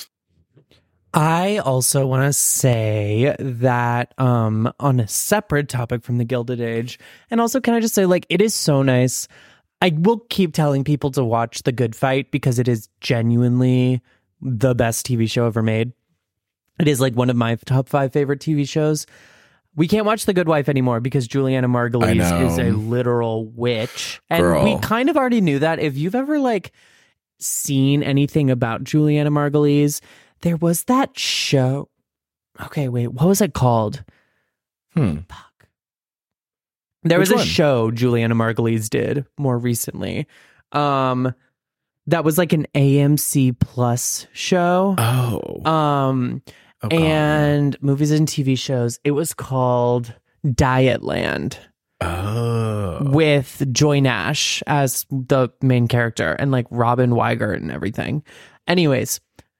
I also want to say that on a separate topic from the Gilded Age, and also can I just say, like, it is so nice. I will keep telling people to watch The Good Fight because it is genuinely the best TV show ever made. It is like one of my top 5 favorite TV shows. We can't watch The Good Wife anymore because Juliana Margulies is a know. literal witch. And Girl. we kind of already knew that. If you've ever like seen anything about Juliana Margulies, there was that show. Okay, wait, what was it called? Fuck. There Which was a one? show Juliana Margulies did more recently. That was like an AMC Plus show. Oh. Oh, God. And movies and TV shows. It was called Dietland Oh. with Joy Nash as the main character and like Robin Weigert and everything. Anyways,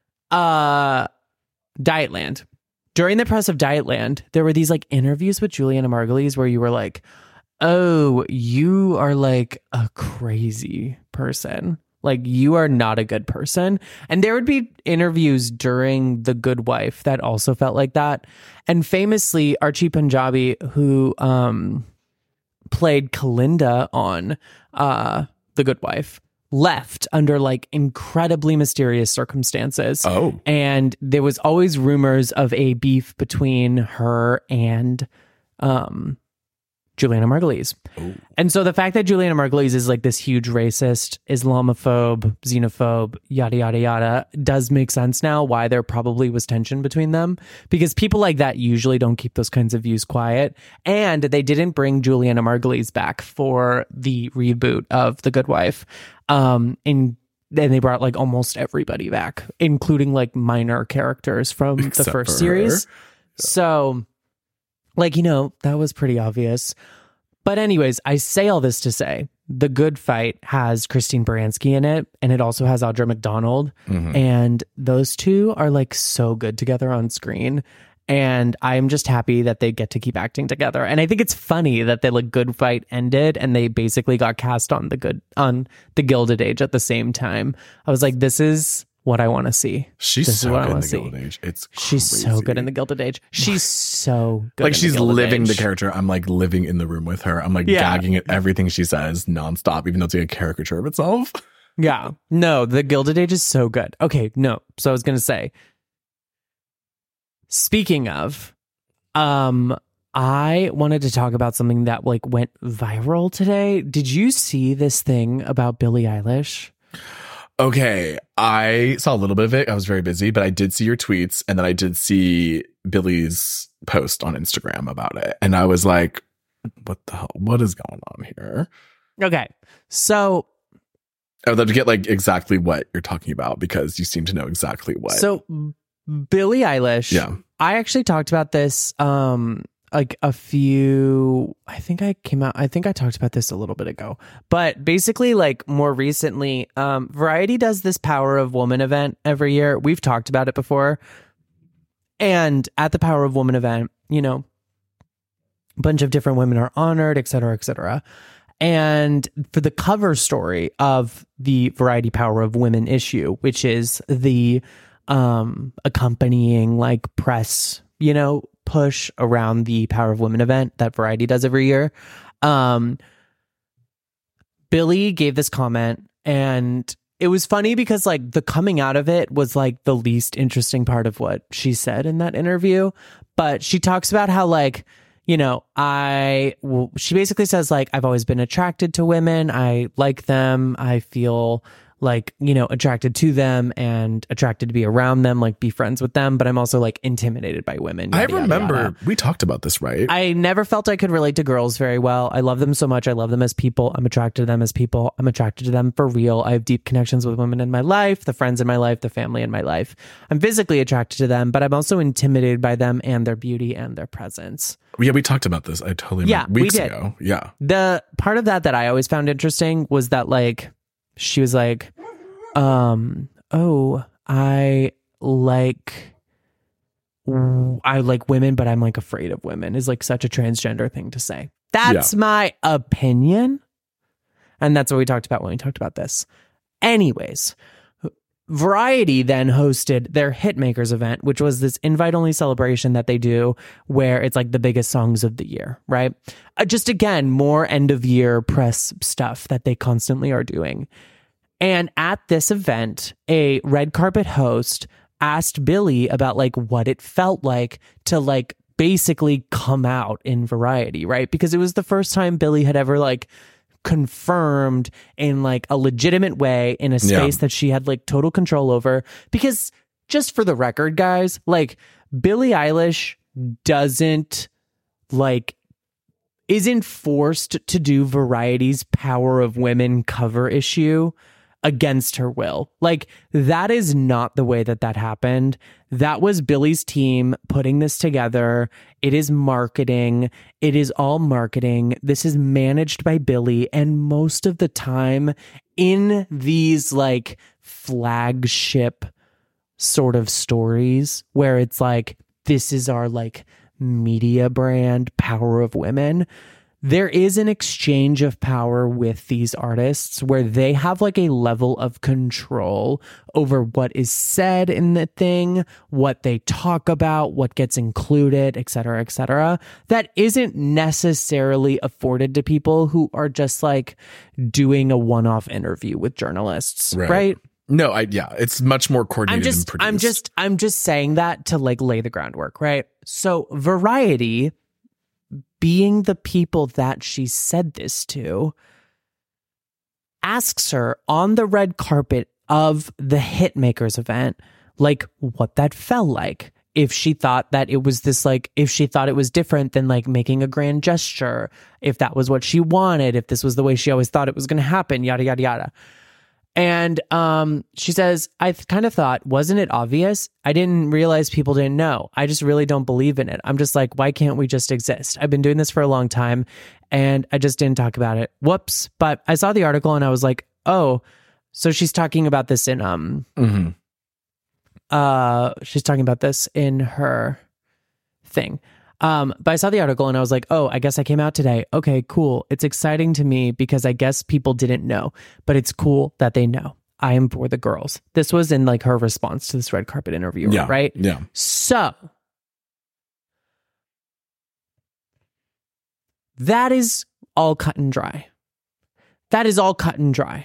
Dietland. During the press of Dietland, there were these like interviews with Juliana Margulies where you were like, oh, you are like a crazy person. Like, you are not a good person. And there would be interviews during The Good Wife that also felt like that. And famously, Archie Punjabi, who played Kalinda on The Good Wife, left under like incredibly mysterious circumstances. Oh. And there was always rumors of a beef between her and Juliana Margulies. Ooh. And so the fact that Juliana Margulies is like this huge racist, Islamophobe, xenophobe, yada, yada, yada, does make sense now why there probably was tension between them, because people like that usually don't keep those kinds of views quiet. And they didn't bring Juliana Margulies back for the reboot of The Good Wife. And they brought like almost everybody back, including like minor characters from Except the first for series. her. So, like, you know, that was pretty obvious. But anyways, I say all this to say The Good Fight has Christine Baranski in it, and it also has Audra McDonald. And those two are like so good together on screen. And I'm just happy that they get to keep acting together. And I think it's funny that the Good Fight ended and they basically got cast on the Gilded Age at the same time. I was like, this is what I want to see. She's This is so what I good in wanna the see. Gilded Age. It's She's so crazy. good in the Gilded Age. She's so good. Like, in the she's Gilded living the Age. character. I'm like living in the room with her. I'm like Yeah. gagging at everything she says nonstop, even though it's like a caricature of itself. Yeah. No, the Gilded Age is so good. Okay, no. So I was going to say, speaking of, I wanted to talk about something that like went viral today. Did you see this thing about Billie Eilish? Okay, I saw a little bit of it. I was very busy, but I did see your tweets, and then I did see Billy's post on Instagram about it. And I was like, what the hell? What is going on here? Okay. So I would love to get like exactly what you're talking about, because you seem to know exactly what. So Billie Eilish, Yeah. I actually talked about this like a few, I think I talked about this a little bit ago. But basically, like more recently, Variety does this Power of Woman event every year. We've talked about it before. And at the Power of Woman event, you know, a bunch of different women are honored, et cetera, et cetera. And for the cover story of the Variety Power of Women issue, which is the accompanying like press, you know, push around the Power of Women event that Variety does every year, Billie gave this comment, and it was funny because like the coming out of it was like the least interesting part of what she said in that interview. But she talks about how like, you know, she basically says like, I've always been attracted to women. I like them. I feel like, you know, attracted to them and attracted to be around them, like be friends with them. But I'm also like intimidated by women. I yada, yada, remember yada. we talked about this, right? I never felt I could relate to girls very well. I love them so much. I love them as people. I'm attracted to them as people. I'm attracted to them for real. I have deep connections with women in my life, the friends in my life, the family in my life. I'm physically attracted to them, but I'm also intimidated by them and their beauty and their presence. Yeah, we talked about this. I totally Yeah, remember. Weeks we did. ago. Yeah. The part of that I always found interesting was that like, she was like, oh, I like women, but I'm like afraid of women, is like such a transgender thing to say. That's my opinion. And that's what we talked about when we talked about this. Anyways, Variety then hosted their Hitmakers event, which was this invite-only celebration that they do where it's like the biggest songs of the year, right? Just again, more end-of-year press stuff that they constantly are doing. And at this event, a red carpet host asked Billie about like what it felt like to like basically come out in Variety, right? Because it was the first time Billie had ever like confirmed in like a legitimate way in a space that she had like total control over. Because just for the record, guys, like Billie Eilish isn't forced to do Variety's Power of Women cover issue against her will. Like, that is not the way that happened. That was Billie's team putting this together. It is marketing. It is all marketing. This is managed by Billie. And most of the time in these like flagship sort of stories where it's like, this is our like media brand Power of Women, there is an exchange of power with these artists where they have like a level of control over what is said in the thing, what they talk about, what gets included, et cetera, that isn't necessarily afforded to people who are just like doing a one-off interview with journalists, right? No, it's much more coordinated and produced. I'm just saying that to like lay the groundwork, right? So Variety, being the people that she said this to, asks her on the red carpet of the Hitmakers event, like what that felt like. If she thought that it was this, like, if she thought it was different than like making a grand gesture, if that was what she wanted, if this was the way she always thought it was going to happen, yada, yada, yada. And she says, I kind of thought, wasn't it obvious? I didn't realize people didn't know. I just really don't believe in it. I'm just like, why can't we just exist? I've been doing this for a long time and I just didn't talk about it. Whoops. But I saw the article and I was like, oh, so she's talking about this in, she's talking about this in her thing. But I saw the article and I was like, oh, I guess I came out today. Okay, cool. It's exciting to me because I guess people didn't know, but it's cool that they know. I am for the girls. This was in like her response to this red carpet interview, right? Yeah. So that is all cut and dry. That is all cut and dry.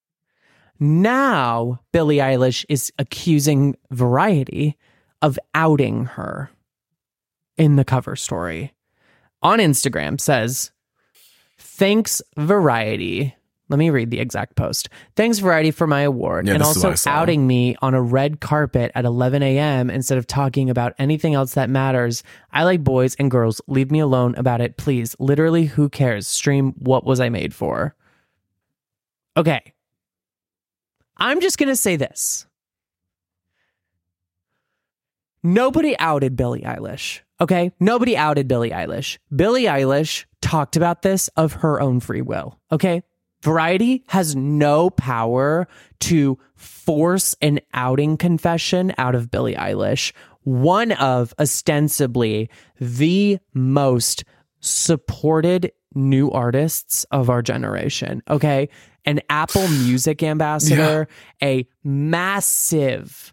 Now, Billie Eilish is accusing Variety of outing her in the cover story. On Instagram says, thanks Variety. Let me read the exact post. Thanks Variety for my award and also outing me on a red carpet at 11 a.m. instead of talking about anything else that matters. I like boys and girls. Leave me alone about it, please. Literally, who cares? Stream What Was I Made For? Okay. I'm just going to say this. Nobody outed Billie Eilish. Okay? Nobody outed Billie Eilish. Billie Eilish talked about this of her own free will. Okay? Variety has no power to force an outing confession out of Billie Eilish, one of ostensibly the most supported new artists of our generation. Okay? An Apple Music ambassador, a massive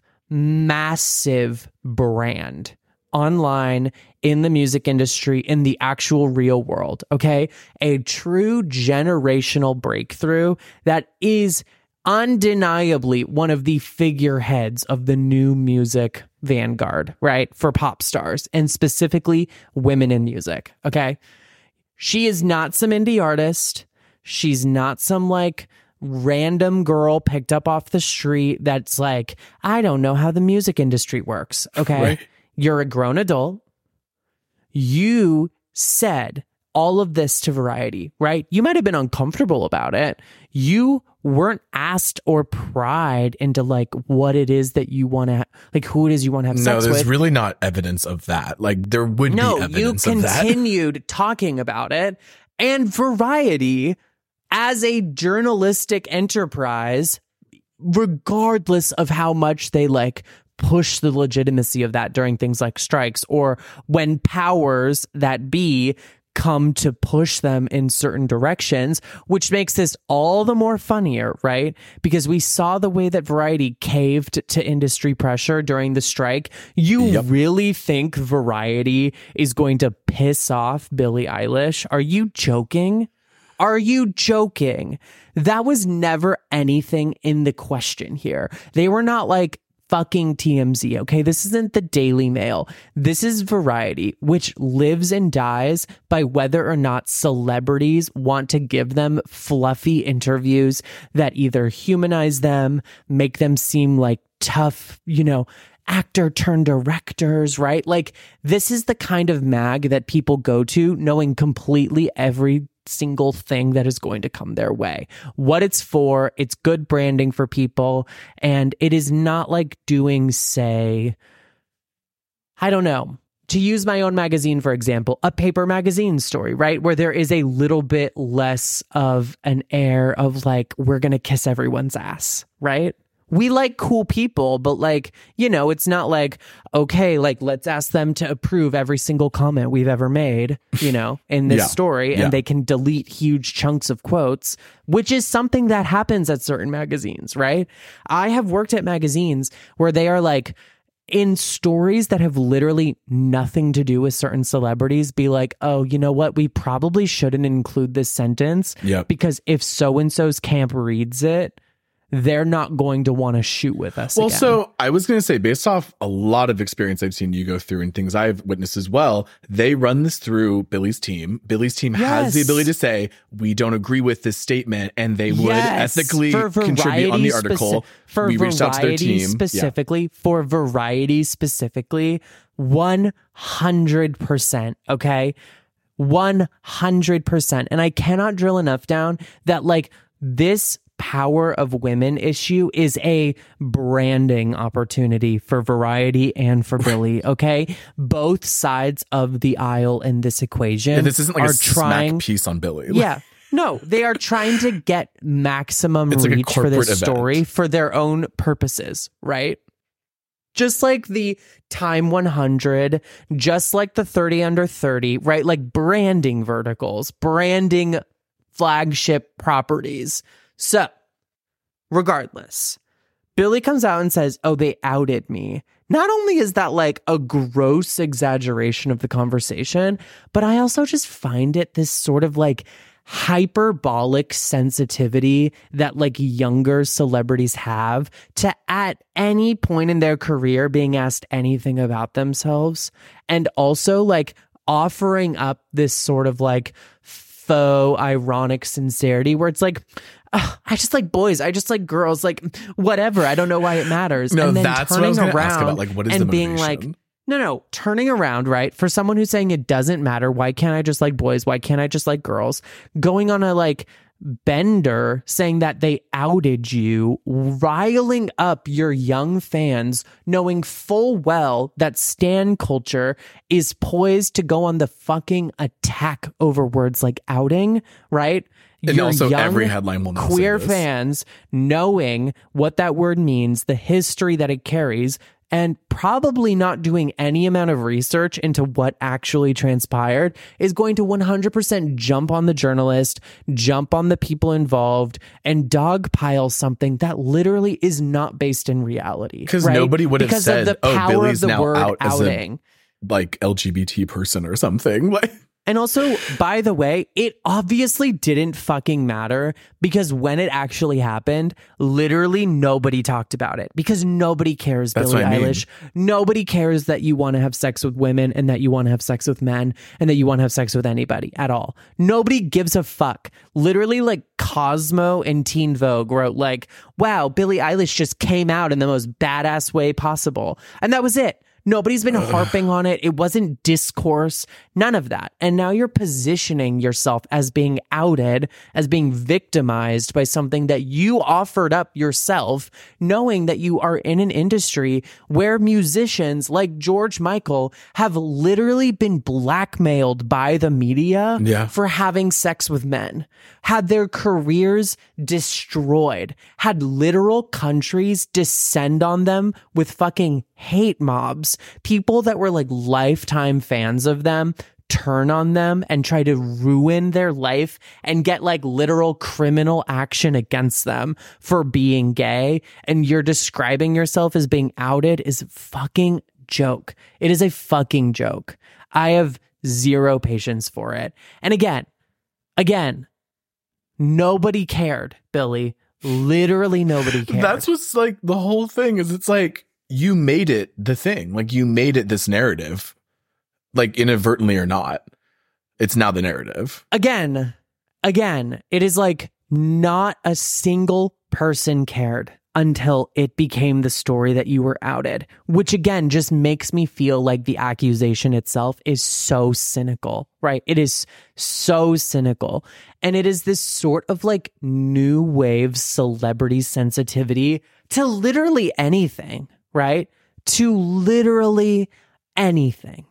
brand online in the music industry, in the actual real world, okay? A true generational breakthrough that is undeniably one of the figureheads of the new music vanguard, right? For pop stars and specifically women in music, okay? She is not some indie artist. She's not some like random girl picked up off the street that's like, I don't know how the music industry works, okay? Right. You're a grown adult. You said all of this to Variety, right? You might have been uncomfortable about it. You weren't asked or pried into like what it is that you want to, like who it is you want to have sex with. No, there's really not evidence of that. Like there would be evidence of that. No, you continued talking about it. And Variety, as a journalistic enterprise, regardless of how much they like push the legitimacy of that during things like strikes or when powers that be come to push them in certain directions, which makes this all the more funnier, right? Because we saw the way that Variety caved to industry pressure during the strike. You really think Variety is going to piss off Billie Eilish? Are you joking? Are you joking? That was never anything in the question here. They were not like fucking TMZ, okay? This isn't the Daily Mail. This is Variety, which lives and dies by whether or not celebrities want to give them fluffy interviews that either humanize them, make them seem like tough, actor turned directors, right? Like, this is the kind of mag that people go to knowing completely every single thing that is going to come their way. What it's for, it's good branding for people, and it is not like doing, say, I don't know, to use my own magazine, for example, a paper magazine story, right? Where there is a little bit less of an air of like, we're going to kiss everyone's ass, right? We like cool people, but like, it's not like, okay, like, let's ask them to approve every single comment we've ever made, in this story, and they can delete huge chunks of quotes, which is something that happens at certain magazines, right? I have worked at magazines where they are like, in stories that have literally nothing to do with certain celebrities, be like, oh, you know what? We probably shouldn't include this sentence because if so-and-so's camp reads it, they're not going to want to shoot with us again. So I was going to say, based off a lot of experience I've seen you go through and things I've witnessed as well, they run this through Billy's team. Billy's team has the ability to say, we don't agree with this statement, and they would ethically contribute on the article. We reached out to their team. For Variety specifically, 100%, okay? 100%. And I cannot drill enough down that, like, this power of women issue is a branding opportunity for Variety and for Billy, okay? Both sides of the aisle in this equation. And this isn't like a smack piece on Billy. Yeah. No, they are trying to get maximum reach for this story for their own purposes, right? Just like the Time 100, just like the 30 Under 30, right? Like branding verticals, branding flagship properties. So, regardless, Billy comes out and says, oh, they outed me. Not only is that like a gross exaggeration of the conversation, but I also just find it this sort of like hyperbolic sensitivity that like younger celebrities have to at any point in their career being asked anything about themselves, and also like offering up this sort of like faux ironic sincerity where it's like, I just like boys, I just like girls, like whatever, I don't know why it matters. No, and then that's turning what I was around ask about, like, what is and the being motivation? like, no, turning around, right? For someone who's saying it doesn't matter, why can't I just like boys? Why can't I just like girls? Going on a like bender saying that they outed you, riling up your young fans, knowing full well that stan culture is poised to go on the fucking attack over words like outing, right? And your also young every headline will not queer say this. fans knowing what that word means, the history that it carries, and probably not doing any amount of research into what actually transpired is going to 100% jump on the journalist, jump on the people involved, and dogpile something that literally is not based in reality. Because nobody would have said, of the power Billy's of the now word out outing. as a like LGBT person or something. Like, And also, by the way, it obviously didn't fucking matter because when it actually happened, literally nobody talked about it because nobody cares, That's Billie what I mean. Eilish. Nobody cares that you want to have sex with women and that you want to have sex with men and that you want to have sex with anybody at all. Nobody gives a fuck. Literally, like Cosmo and Teen Vogue wrote like, wow, Billie Eilish just came out in the most badass way possible. And that was it. Nobody's been harping on it. It wasn't discourse, none of that. And now you're positioning yourself as being outed, as being victimized by something that you offered up yourself, knowing that you are in an industry where musicians like George Michael have literally been blackmailed by the media for having sex with men, had their careers destroyed, had literal countries descend on them with fucking hate mobs. People that were like lifetime fans of them turn on them and try to ruin their life and get like literal criminal action against them for being gay. And you're describing yourself as being outed is a fucking joke. It is a fucking joke. I have zero patience for it. And again, nobody cared, Billy. Literally nobody cared. that's what's like the whole thing is it's like, you made it the thing. Like, you made it this narrative, like inadvertently or not. It's now the narrative. Again, it is like not a single person cared until it became the story that you were outed, which again just makes me feel like the accusation itself is so cynical, right? It is so cynical. And it is this sort of like new wave celebrity sensitivity to literally anything, right? To literally anything.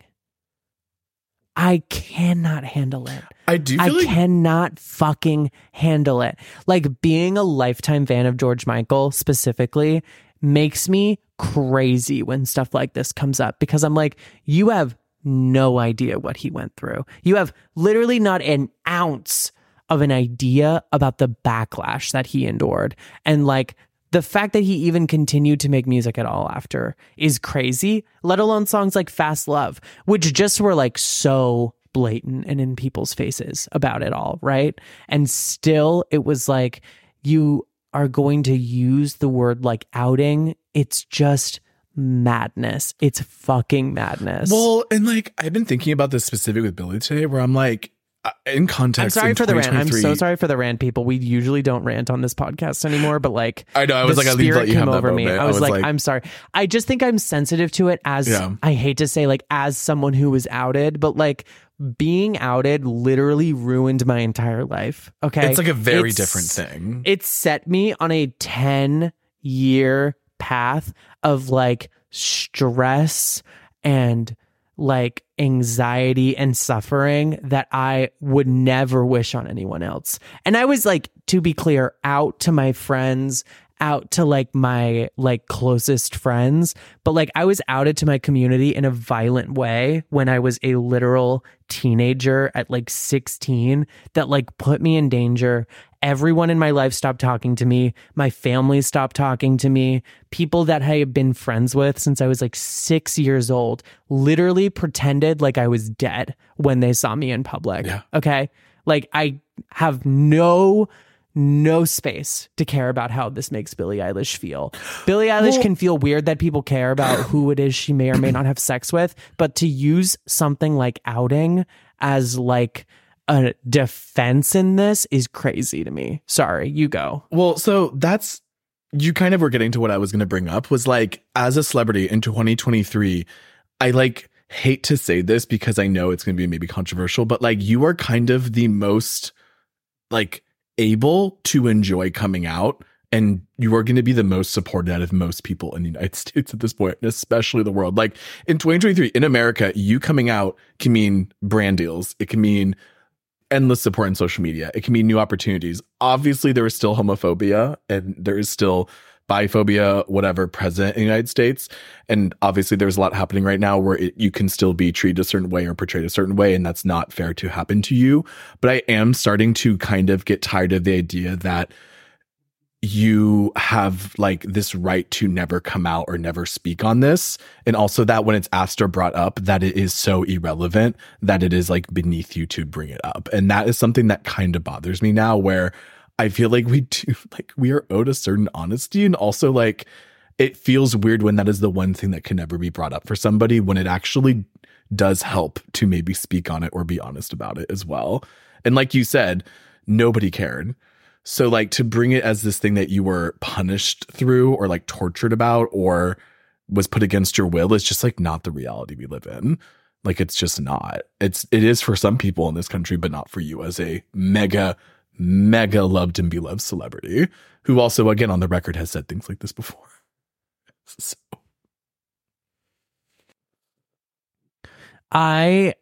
I cannot handle it. I cannot fucking handle it. Like, being a lifetime fan of George Michael specifically makes me crazy when stuff like this comes up, because I'm like, you have no idea what he went through. You have literally not an ounce of an idea about the backlash that he endured. And like, the fact that he even continued to make music at all after is crazy, let alone songs like Fast Love, which just were like so blatant and in people's faces about it all, right? And still, it was like, you are going to use the word like outing. It's just madness. It's fucking madness. Well, and like, I've been thinking about this specific with Billie today, where I'm like, in context, I'm sorry for the rant. I'm so sorry for the rant, people. We usually don't rant on this podcast anymore, but like, I know, I was like, I let you have that over moment. me. I was like, I'm sorry. I just think I'm sensitive to it as, I hate to say, like, as someone who was outed, but like, being outed literally ruined my entire life. Okay. It's like a very different thing. It set me on a 10-year path of like stress and like anxiety and suffering that I would never wish on anyone else. And I was like, to be clear, out to my friends, out to like my like closest friends, but like I was outed to my community in a violent way when I was a literal teenager at like 16 that like put me in danger. Everyone in my life stopped talking to me. My family stopped talking to me. People that I had been friends with since I was like 6 years old literally pretended like I was dead when they saw me in public. Yeah. Okay. Like, I have no space to care about how this makes Billie Eilish feel. Billie Eilish can feel weird that people care about who it is she may or may not have sex with, but to use something like outing as like a defense in this is crazy to me. Sorry, you go. Well, so that's, you kind of were getting to what I was going to bring up, was like, as a celebrity in 2023, I like hate to say this because I know it's going to be maybe controversial, but like, you are kind of the most like able to enjoy coming out, and you are going to be the most supported out of most people in the United States at this point, and especially the world. Like, in 2023 in America, you coming out can mean brand deals. It can mean endless support on social media. It can mean new opportunities. Obviously, there is still homophobia and there is still biphobia, whatever, present in the United States. And obviously there's a lot happening right now where you can still be treated a certain way or portrayed a certain way, and that's not fair to happen to you. But I am starting to kind of get tired of the idea that you have like this right to never come out or never speak on this. And also that when it's asked or brought up, that it is so irrelevant that it is like beneath you to bring it up. And that is something that kind of bothers me now, where I feel like we are owed a certain honesty. And also like, it feels weird when that is the one thing that can never be brought up for somebody, when it actually does help to maybe speak on it or be honest about it as well. And like you said, nobody cared. So like, to bring it as this thing that you were punished through or like tortured about or was put against your will is just like not the reality we live in. Like, it's just not. It is for some people in this country, but not for you as a mega loved and beloved celebrity who also, again, on the record has said things like this before. So. I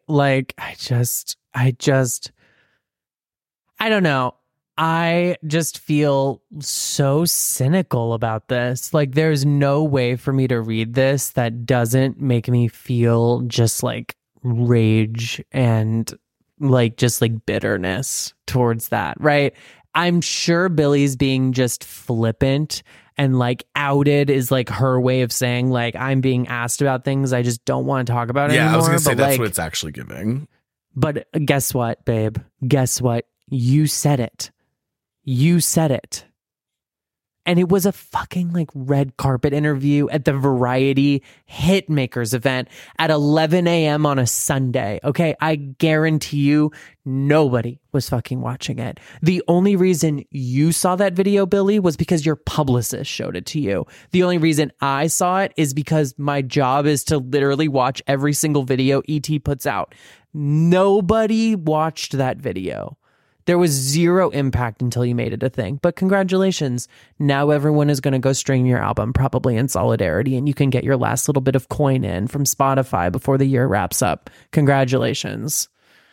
don't know. I just feel so cynical about this. Like, there's no way for me to read this that doesn't make me feel just like rage and like just like bitterness towards that, right? I'm sure Billie's being just flippant and like outed is like her way of saying like, I'm being asked about things I just don't want to talk about anymore. Yeah, I was going to say that's like, what it's actually giving. But guess what, babe? Guess what? You said it. You said it. And it was a fucking like red carpet interview at the Variety Hitmakers event at 11 a.m. on a Sunday. Okay. I guarantee you nobody was fucking watching it. The only reason you saw that video, Billy, was because your publicist showed it to you. The only reason I saw it is because my job is to literally watch every single video ET puts out. Nobody watched that video. There was zero impact until you made it a thing. But congratulations. Now everyone is going to go stream your album, probably in solidarity, and you can get your last little bit of coin in from Spotify before the year wraps up. Congratulations.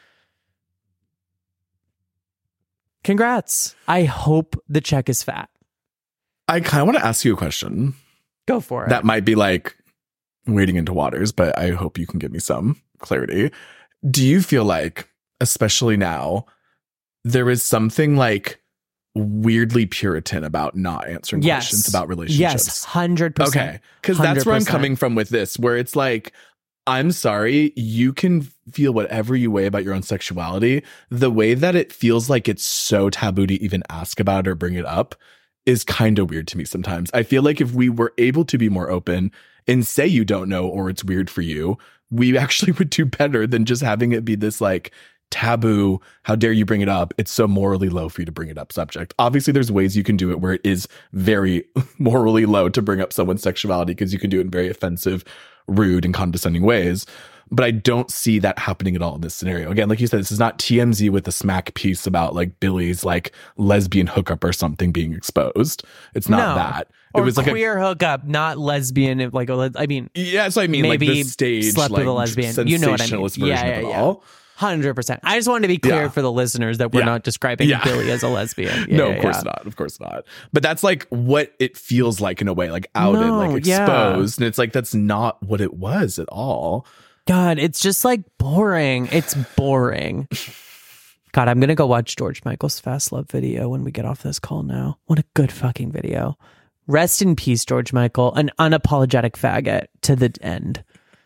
Congrats. I hope the check is fat. I kind of want to ask you a question. Go for it. That might be like wading into waters, but I hope you can give me some clarity. Do you feel like, especially now, there is something like weirdly Puritan about not answering questions about relationships? Yes, 100%. Okay, because that's where I'm 100%. coming from with this, where it's like, I'm sorry, you can feel whatever you weigh about your own sexuality. The way that it feels like it's so taboo to even ask about it or bring it up is kind of weird to me sometimes. I feel like if we were able to be more open and say you don't know or it's weird for you, we actually would do better than just having it be this like taboo, how dare you bring it up, it's so morally low for you to bring it up subject. Obviously there's ways you can do it where it is very morally low to bring up someone's sexuality, because you can do it in very offensive, rude, and condescending ways. But I don't see that happening at all in this scenario. Again, like you said, this is not TMZ with a smack piece about like Billy's like lesbian hookup or something being exposed. It's not that. Or it was like queer hookup, not lesbian. Like I mean, yeah, so I mean, maybe like the stage, slept like, with a lesbian. You know what I mean? sensationalist version of it all. 100%. I just wanted to be clear for the listeners that we're not describing Billy as a lesbian. No, of course not. Of course not. But that's like what it feels like in a way, like outed, like exposed. And it's like, that's not what it was at all. God, it's just like boring. It's boring. God, I'm going to go watch George Michael's Fast Love video when we get off this call now. What a good fucking video. Rest in peace, George Michael, an unapologetic faggot to the end.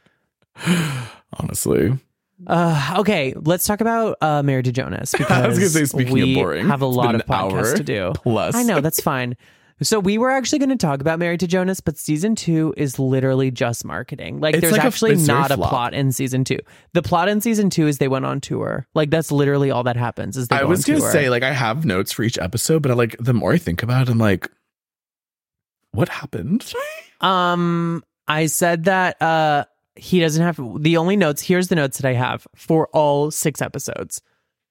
Honestly. Okay, let's talk about Married to Jonas, because I was going to say, speaking of boring, have a lot of an podcasts hour to do. Plus. I know, that's fine. So we were actually going to talk about Married to Jonas, but season 2 is literally just marketing. Like It's there's like actually it's very not a flop. plot in season 2. The plot in season 2 is they went on tour. Like that's literally all that happens is they go I was on going to tour. say, like, I have notes for each episode, but I like the more I think about it, I'm like, what happened? I said that he doesn't have the only notes. Here's the notes that I have for all 6 episodes.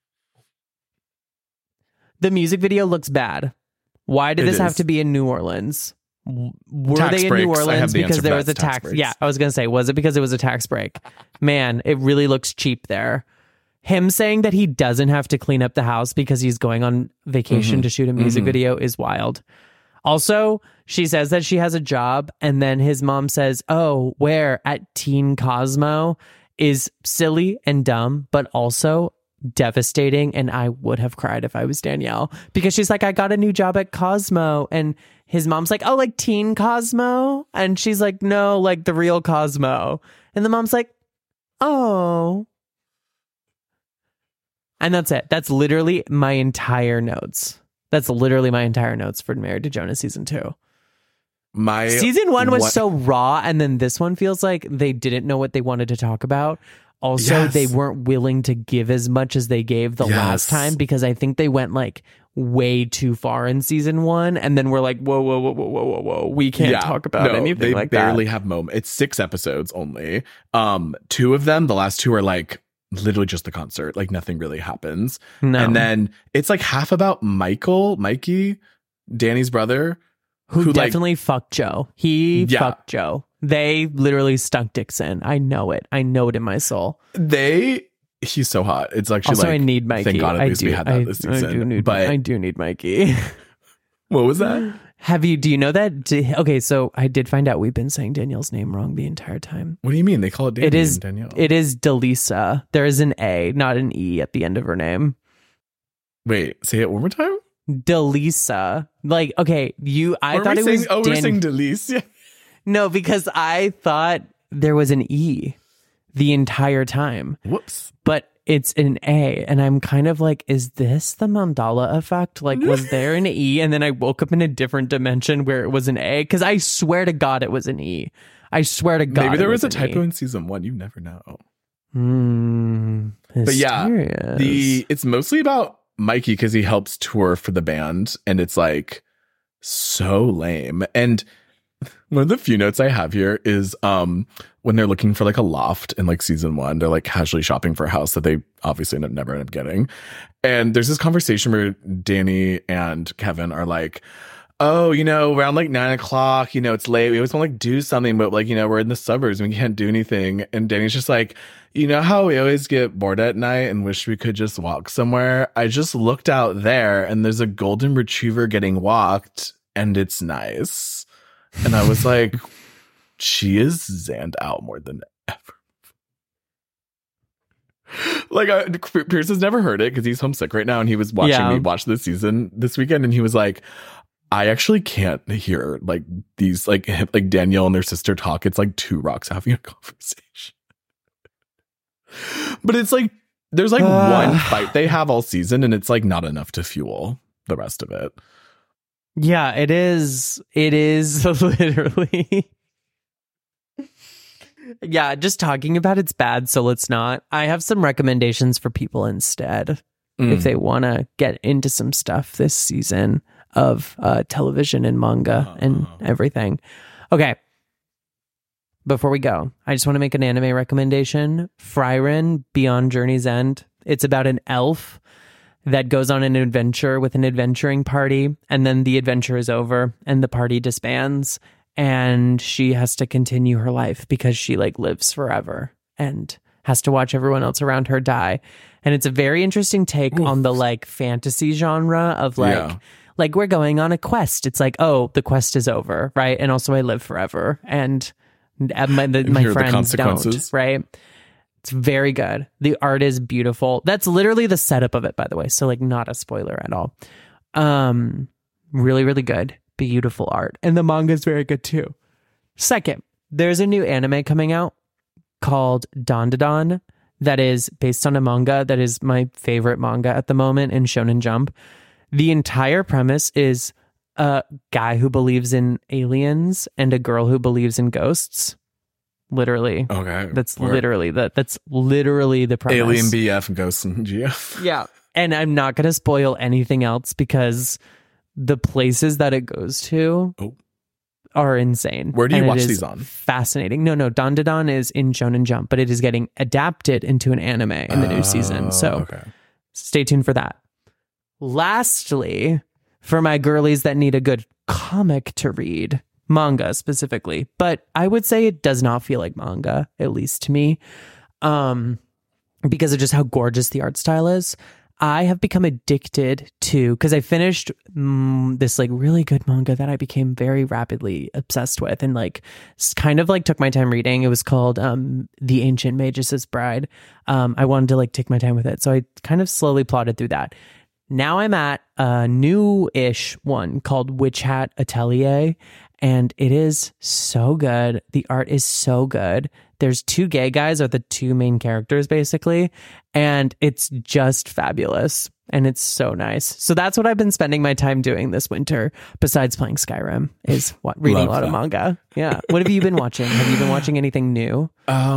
The music video looks bad. Why did this have to be in New Orleans? Were Tax they in breaks. New I have Orleans the because answer there for was that. a Tax tax? breaks. Yeah, I was going to say, was it because it was a tax break? Man, it really looks cheap there. Him saying that he doesn't have to clean up the house because he's going on vacation to shoot a music video is wild. Also, she says that she has a job, and then his mom says, "Oh, where? At Teen Cosmo," is silly and dumb, but also devastating. And I would have cried if I was Danielle, because she's like, "I got a new job at Cosmo," and his mom's like, "Oh, like Teen Cosmo?" And she's like, "No, like the real Cosmo." And the mom's like, "Oh." And that's it. That's literally my entire notes. That's literally my entire notes for Married to Jonas season 2. Season 1 was so raw, and then this one feels like they didn't know what they wanted to talk about. Also, they weren't willing to give as much as they gave the last time, because I think they went like way too far in season 1, and then we're like, whoa, we can't talk about anything like that. They barely have moments. It's 6 episodes only. 2 of them, the last 2 are like literally just the concert, like nothing really happens. No. And then it's like half about Mikey, Danny's brother, who definitely fucked Joe. He fucked Joe. They literally stuck dicks in. I know it in my soul. He's so hot. It's actually also, like, I need Mikey. thank God at least we had that this season. I do need Mikey. What was that? Do you know that? Okay, so I did find out we've been saying Danielle's name wrong the entire time. What do you mean? They call it Danny and Danielle. It is Delisa. There is an A, not an E at the end of her name. Wait, say it one more time? Delisa. Like, okay, I thought it was we're saying Delise. Yeah. No, because I thought there was an E the entire time. Whoops. But it's an A. And I'm kind of like, is this the Mandela effect? Like, was there an E? And then I woke up in a different dimension where it was an A? Because I swear to God it was an E. I swear to God. Maybe there was a an typo E. in season 1. You never know. But yeah, it's mostly about Mikey because he helps tour for the band, and it's like so lame. And one of the few notes I have here is when they're looking for like a loft in like season 1, they're like casually shopping for a house that they obviously never end up getting. And there's this conversation where Danny and Kevin are like, oh, around like 9:00, it's late. We always want to like do something, but like, we're in the suburbs and we can't do anything. And Danny's just like, how we always get bored at night and wish we could just walk somewhere? I just looked out there and there's a golden retriever getting walked and it's nice. And I was like, she is zanned out more than ever. Like, Pierce has never heard it because he's homesick right now, and he was watching me watch the season this weekend, and he was like, I actually can't hear like these like Danielle and their sister talk. It's like two rocks having a conversation. But it's like there's like one fight they have all season, and it's like not enough to fuel the rest of it. Yeah, it is. It is literally. Yeah, just talking about it's bad, so let's not. I have some recommendations for people instead if they want to get into some stuff this season of television and manga and everything. Okay. Before we go, I just want to make an anime recommendation. Frieren Beyond Journey's End. It's about an elf that goes on an adventure with an adventuring party, and then the adventure is over and the party disbands, and she has to continue her life because she like lives forever and has to watch everyone else around her die. And it's a very interesting take on the like fantasy genre of like we're going on a quest. It's like, oh, the quest is over, right? And also I live forever, and my friends don't, right? It's very good. The art is beautiful. That's literally the setup of it, by the way. So like not a spoiler at all. Really, really good. Beautiful art. And the manga is very good too. Second, there's a new anime coming out called Dandadan that is based on a manga that is my favorite manga at the moment in Shonen Jump. The entire premise is a guy who believes in aliens and a girl who believes in ghosts. Literally. Okay. That's literally the premise. Alien BF, ghosts and GF. Yeah. And I'm not going to spoil anything else because the places that it goes to are insane. Where do you watch these on? Fascinating. No, Dandadan is in Shonen Jump, but it is getting adapted into an anime in the new season. So stay tuned for that. Lastly, for my girlies that need a good comic to read, manga specifically, but I would say it does not feel like manga, at least to me, because of just how gorgeous the art style is. I have become addicted to, because I finished this like really good manga that I became very rapidly obsessed with, and like kind of like took my time reading. It was called The Ancient Magus' Bride. I wanted to like take my time with it, so I kind of slowly plodded through that. Now I'm at a new-ish one called Witch Hat Atelier, and it is so good. The art is so good. There's two gay guys are the two main characters, basically, and it's just fabulous, and it's so nice. So that's what I've been spending my time doing this winter, besides playing Skyrim, is reading a lot of manga. Yeah. What have you been watching? Have you been watching anything new?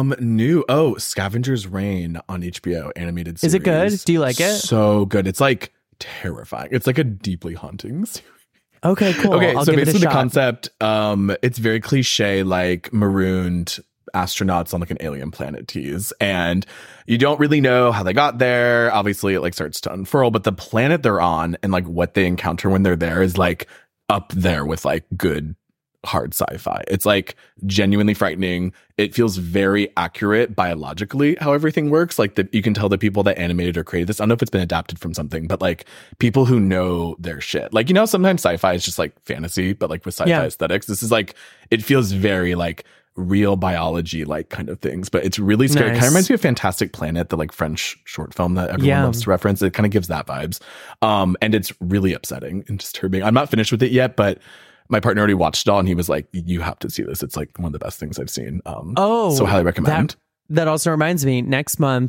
Scavenger's Reign on HBO, animated series. Is it good? Do you like it? So good. It's like terrifying. It's like a deeply haunting series. Okay, cool. Okay, I'll so give it a basically the shot. concept, it's very cliche, like marooned astronauts on like an alien planet tease, and you don't really know how they got there. Obviously it like starts to unfurl, but the planet they're on and like what they encounter when they're there is like up there with like good hard sci-fi. It's like genuinely frightening. It feels very accurate biologically how everything works. Like you can tell the people that animated or created this, I don't know if it's been adapted from something, but like people who know their shit. Like, sometimes sci-fi is just like fantasy, but like with sci-fi aesthetics, this is like, it feels very like real biology like kind of things, but it's really scary. Nice. It kind of reminds me of Fantastic Planet, the like French short film that everyone loves to reference. It kind of gives that vibes. And it's really upsetting and disturbing. I'm not finished with it yet, but my partner already watched it all and he was like, you have to see this. It's like one of the best things I've seen. So highly recommend. That also reminds me, next month,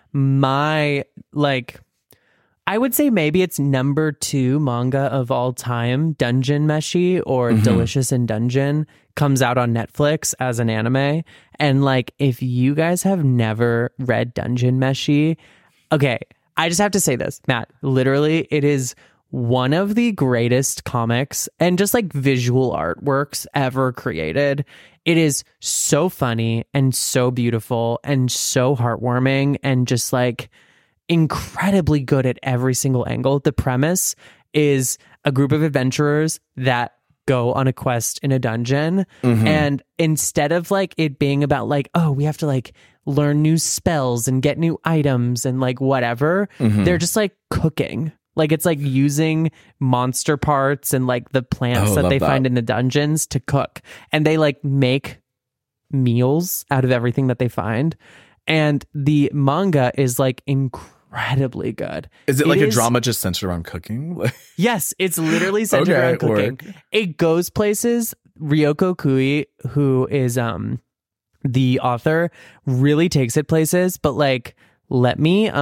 my, like, I would say maybe it's number 2 manga of all time, Dungeon Meshi or Delicious in Dungeon, comes out on Netflix as an anime. And like, if you guys have never read Dungeon Meshi, okay, I just have to say this, Matt, literally, it is one of the greatest comics and just like visual artworks ever created. It is so funny and so beautiful and so heartwarming and just like incredibly good at every single angle. The premise is a group of adventurers that go on a quest in a dungeon, and instead of like it being about like, oh, we have to like learn new spells and get new items and like whatever, they're just like cooking. Like it's like using monster parts and like the plants that they find in the dungeons to cook, and they like make meals out of everything that they find. And the manga is like incredibly good. Is it like a drama just centered around cooking? Yes, it's literally centered around cooking. It goes places. Ryoko Kui, who is the author, really takes it places, but like, let me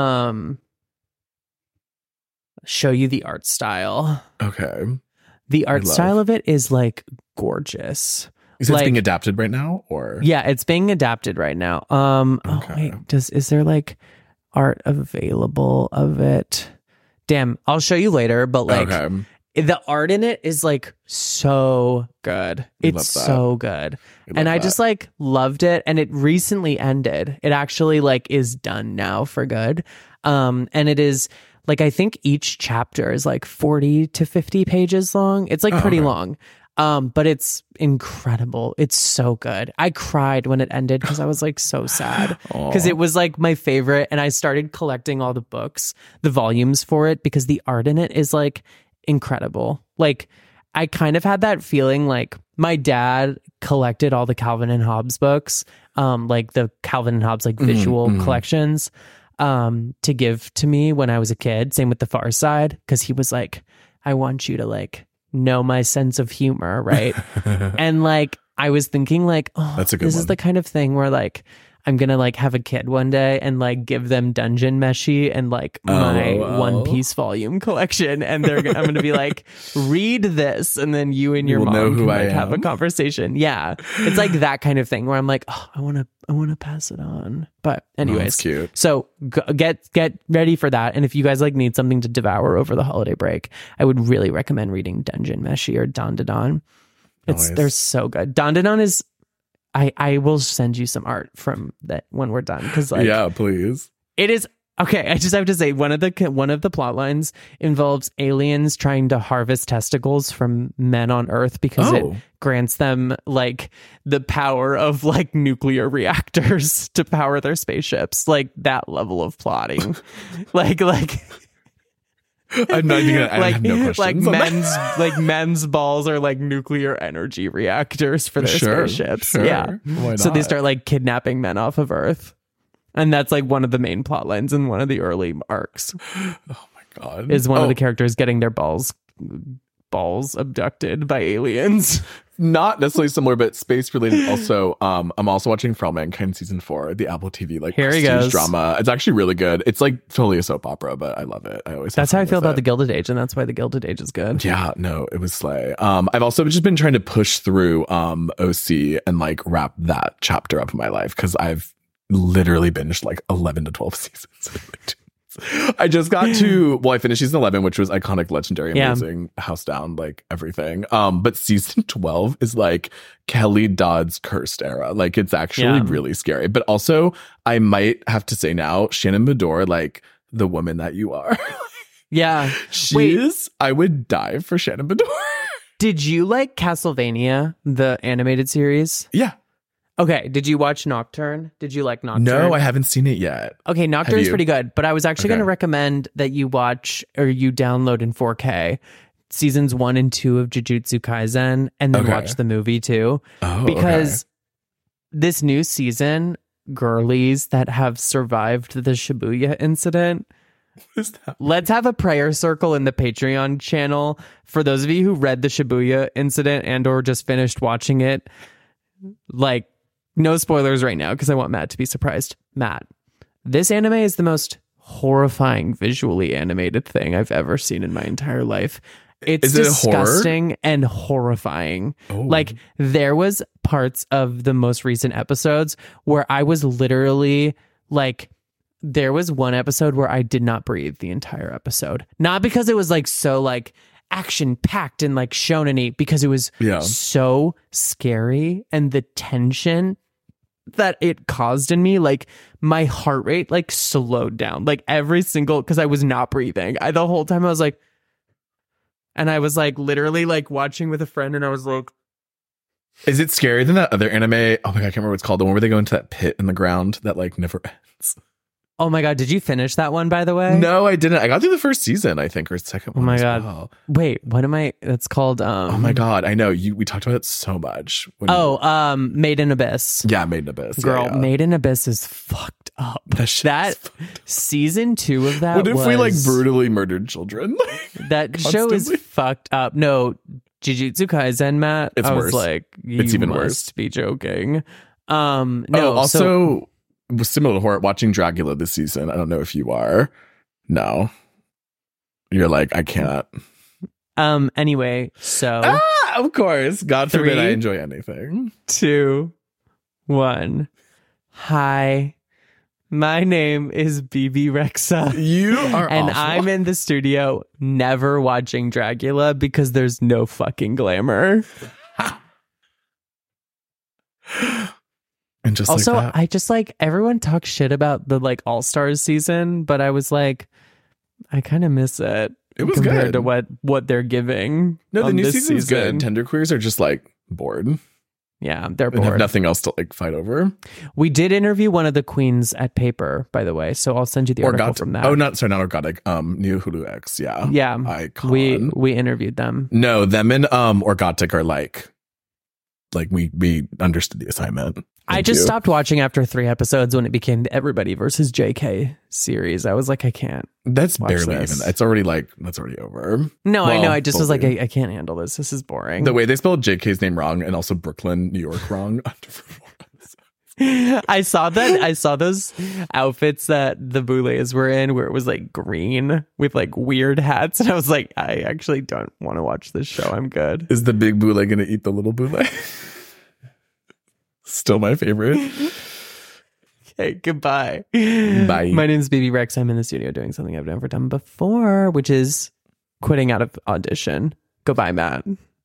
show you the art style. Okay. The art style of it is like gorgeous. Is it being adapted right now, or? Yeah, it's being adapted right now. Oh wait, is there like art available of it? Damn, I'll show you later, but like the art in it is like so good. It's so good. And I just like loved it, and it recently ended. It actually like is done now for good. And it is like, I think each chapter is like 40 to 50 pages long. It's like pretty long. But it's incredible. It's so good. I cried when it ended because I was like so sad because it was like my favorite, and I started collecting all the books, the volumes for it, because the art in it is like incredible. Like I kind of had that feeling like my dad collected all the Calvin and Hobbes books, like the Calvin and Hobbes like visual collections, to give to me when I was a kid. Same with The Far Side, because he was like, I want you to like know my sense of humor, right? And like I was thinking like, oh, that's a good this one. Is the kind of thing where like I'm gonna like have a kid one day and like give them Dungeon Meshi and like my One Piece volume collection, and I'm gonna be like, read this, and then you and your mom can like have a conversation. Yeah, it's like that kind of thing where I'm like, oh, I want to pass it on. But anyways, that's cute. So get ready for that. And if you guys like need something to devour over the holiday break, I would really recommend reading Dungeon Meshi or Dandadan. They're so good. Dandadan is. I will send you some art from that when we're done, because like, yeah, please. It is okay. I just have to say one of the plot lines involves aliens trying to harvest testicles from men on Earth because it grants them like the power of like nuclear reactors to power their spaceships. Like that level of plotting, like. I'm not even gonna, I have no like men's balls are like nuclear energy reactors for their spaceships. Sure. Yeah. So they start like kidnapping men off of Earth. And that's like one of the main plot lines in one of the early arcs. Oh my God. Is one of the characters getting their balls abducted by aliens. Not necessarily similar, but space related. Also, I'm also watching For All Mankind season 4, the Apple TV like prestige drama. It's actually really good. It's like totally a soap opera, but I love it. That's how I feel about The Gilded Age, and that's why The Gilded Age is good. Yeah, no, it was slay. I've also just been trying to push through OC and like wrap that chapter up in my life, because I've literally binged like 11 to 12 seasons. I just got to, I finished season 11, which was iconic, legendary, amazing, house down, like everything. But season 12 is like Kelly Dodd's cursed era. Like it's actually really scary. But also, I might have to say now, Shannon Medore, like the woman that you are. Yeah. I would die for Shannon Medore. Did you like Castlevania, the animated series? Yeah. Okay, did you watch Nocturne? Did you like Nocturne? No, I haven't seen it yet. Okay, Nocturne's pretty good, but I was actually going to recommend that you watch or you download in 4K seasons 1 and 2 of Jujutsu Kaisen, and then watch the movie too. Because this new season, girlies that have survived the Shibuya incident, let's have a prayer circle in the Patreon channel for those of you who read the Shibuya incident and or just finished watching it. Like, no spoilers right now because I want Matt to be surprised. Matt, this anime is the most horrifying visually animated thing I've ever seen in my entire life. It's disgusting and horrifying. Oh. Like, there was parts of the most recent episodes where I was literally like, there was one episode where I did not breathe the entire episode. Not because it was like so like action packed and like shonen-y, because it was so scary, and the tension that it caused in me, like my heart rate like slowed down, like every single, because I was not breathing. The whole time I was like, and I was like literally like watching with a friend, and I was like, is it scarier than that other anime? Oh my god, I can't remember what it's called. The one where they go into that pit in the ground that like never ends. oh my god, did you finish that one, by the way? No, I didn't. I got through the first season, I think, or second one. Oh my as god. well. Wait, what am I? That's called Oh my god, I know. We talked about it so much. Made in Abyss. Yeah, Made in Abyss. Girl, yeah. Made in Abyss is fucked up. That season 2 of that. What if we like brutally murdered children? That show is fucked up. No, Jujutsu Kaisen, Matt. It's I worse. was like, It's even must worse. be joking. No. Also, similar to horror, watching Dracula this season. I don't know if you are. No, you're like, I can't. Anyway, so Of course. God forbid 3, I enjoy anything. 2, 1. Hi, my name is BB Rexa. You are And awful. I'm in the studio never watching Dracula because there's no fucking glamour. And just Also, like that. I just like, everyone talks shit about the like All-Stars season, but I was like, I kind of miss it. It was compared good. to what they're giving. No, the on new this season's season. good. Tender queers are just like bored Yeah, they're and have bored. nothing else to like fight over. We did interview one of the queens at Paper, by the way, so I'll send you the article from that. Oh, not Orgotic. New Hulu X. Yeah. Yeah, Icon. we interviewed them. No, them and Orgotic are like we understood the assignment. I just stopped watching after 3 episodes when it became the Everybody versus JK series. I was like, I can't. That's watch barely this. even. It's already like that's already over. No, I Well, know. I just was like, fully. I can't handle this. This is boring. The way they spelled JK's name wrong and also Brooklyn, New York wrong. I saw those outfits that the Boulets were in where it was like green with like weird hats, and I was like, I actually don't want to watch this show. I'm good. Is the big boule gonna eat the little boule? Still my favorite. Okay, goodbye. Bye. My name's BB Rex. I'm in the studio doing something I've never done before, which is quitting out of audition. Goodbye, Matt.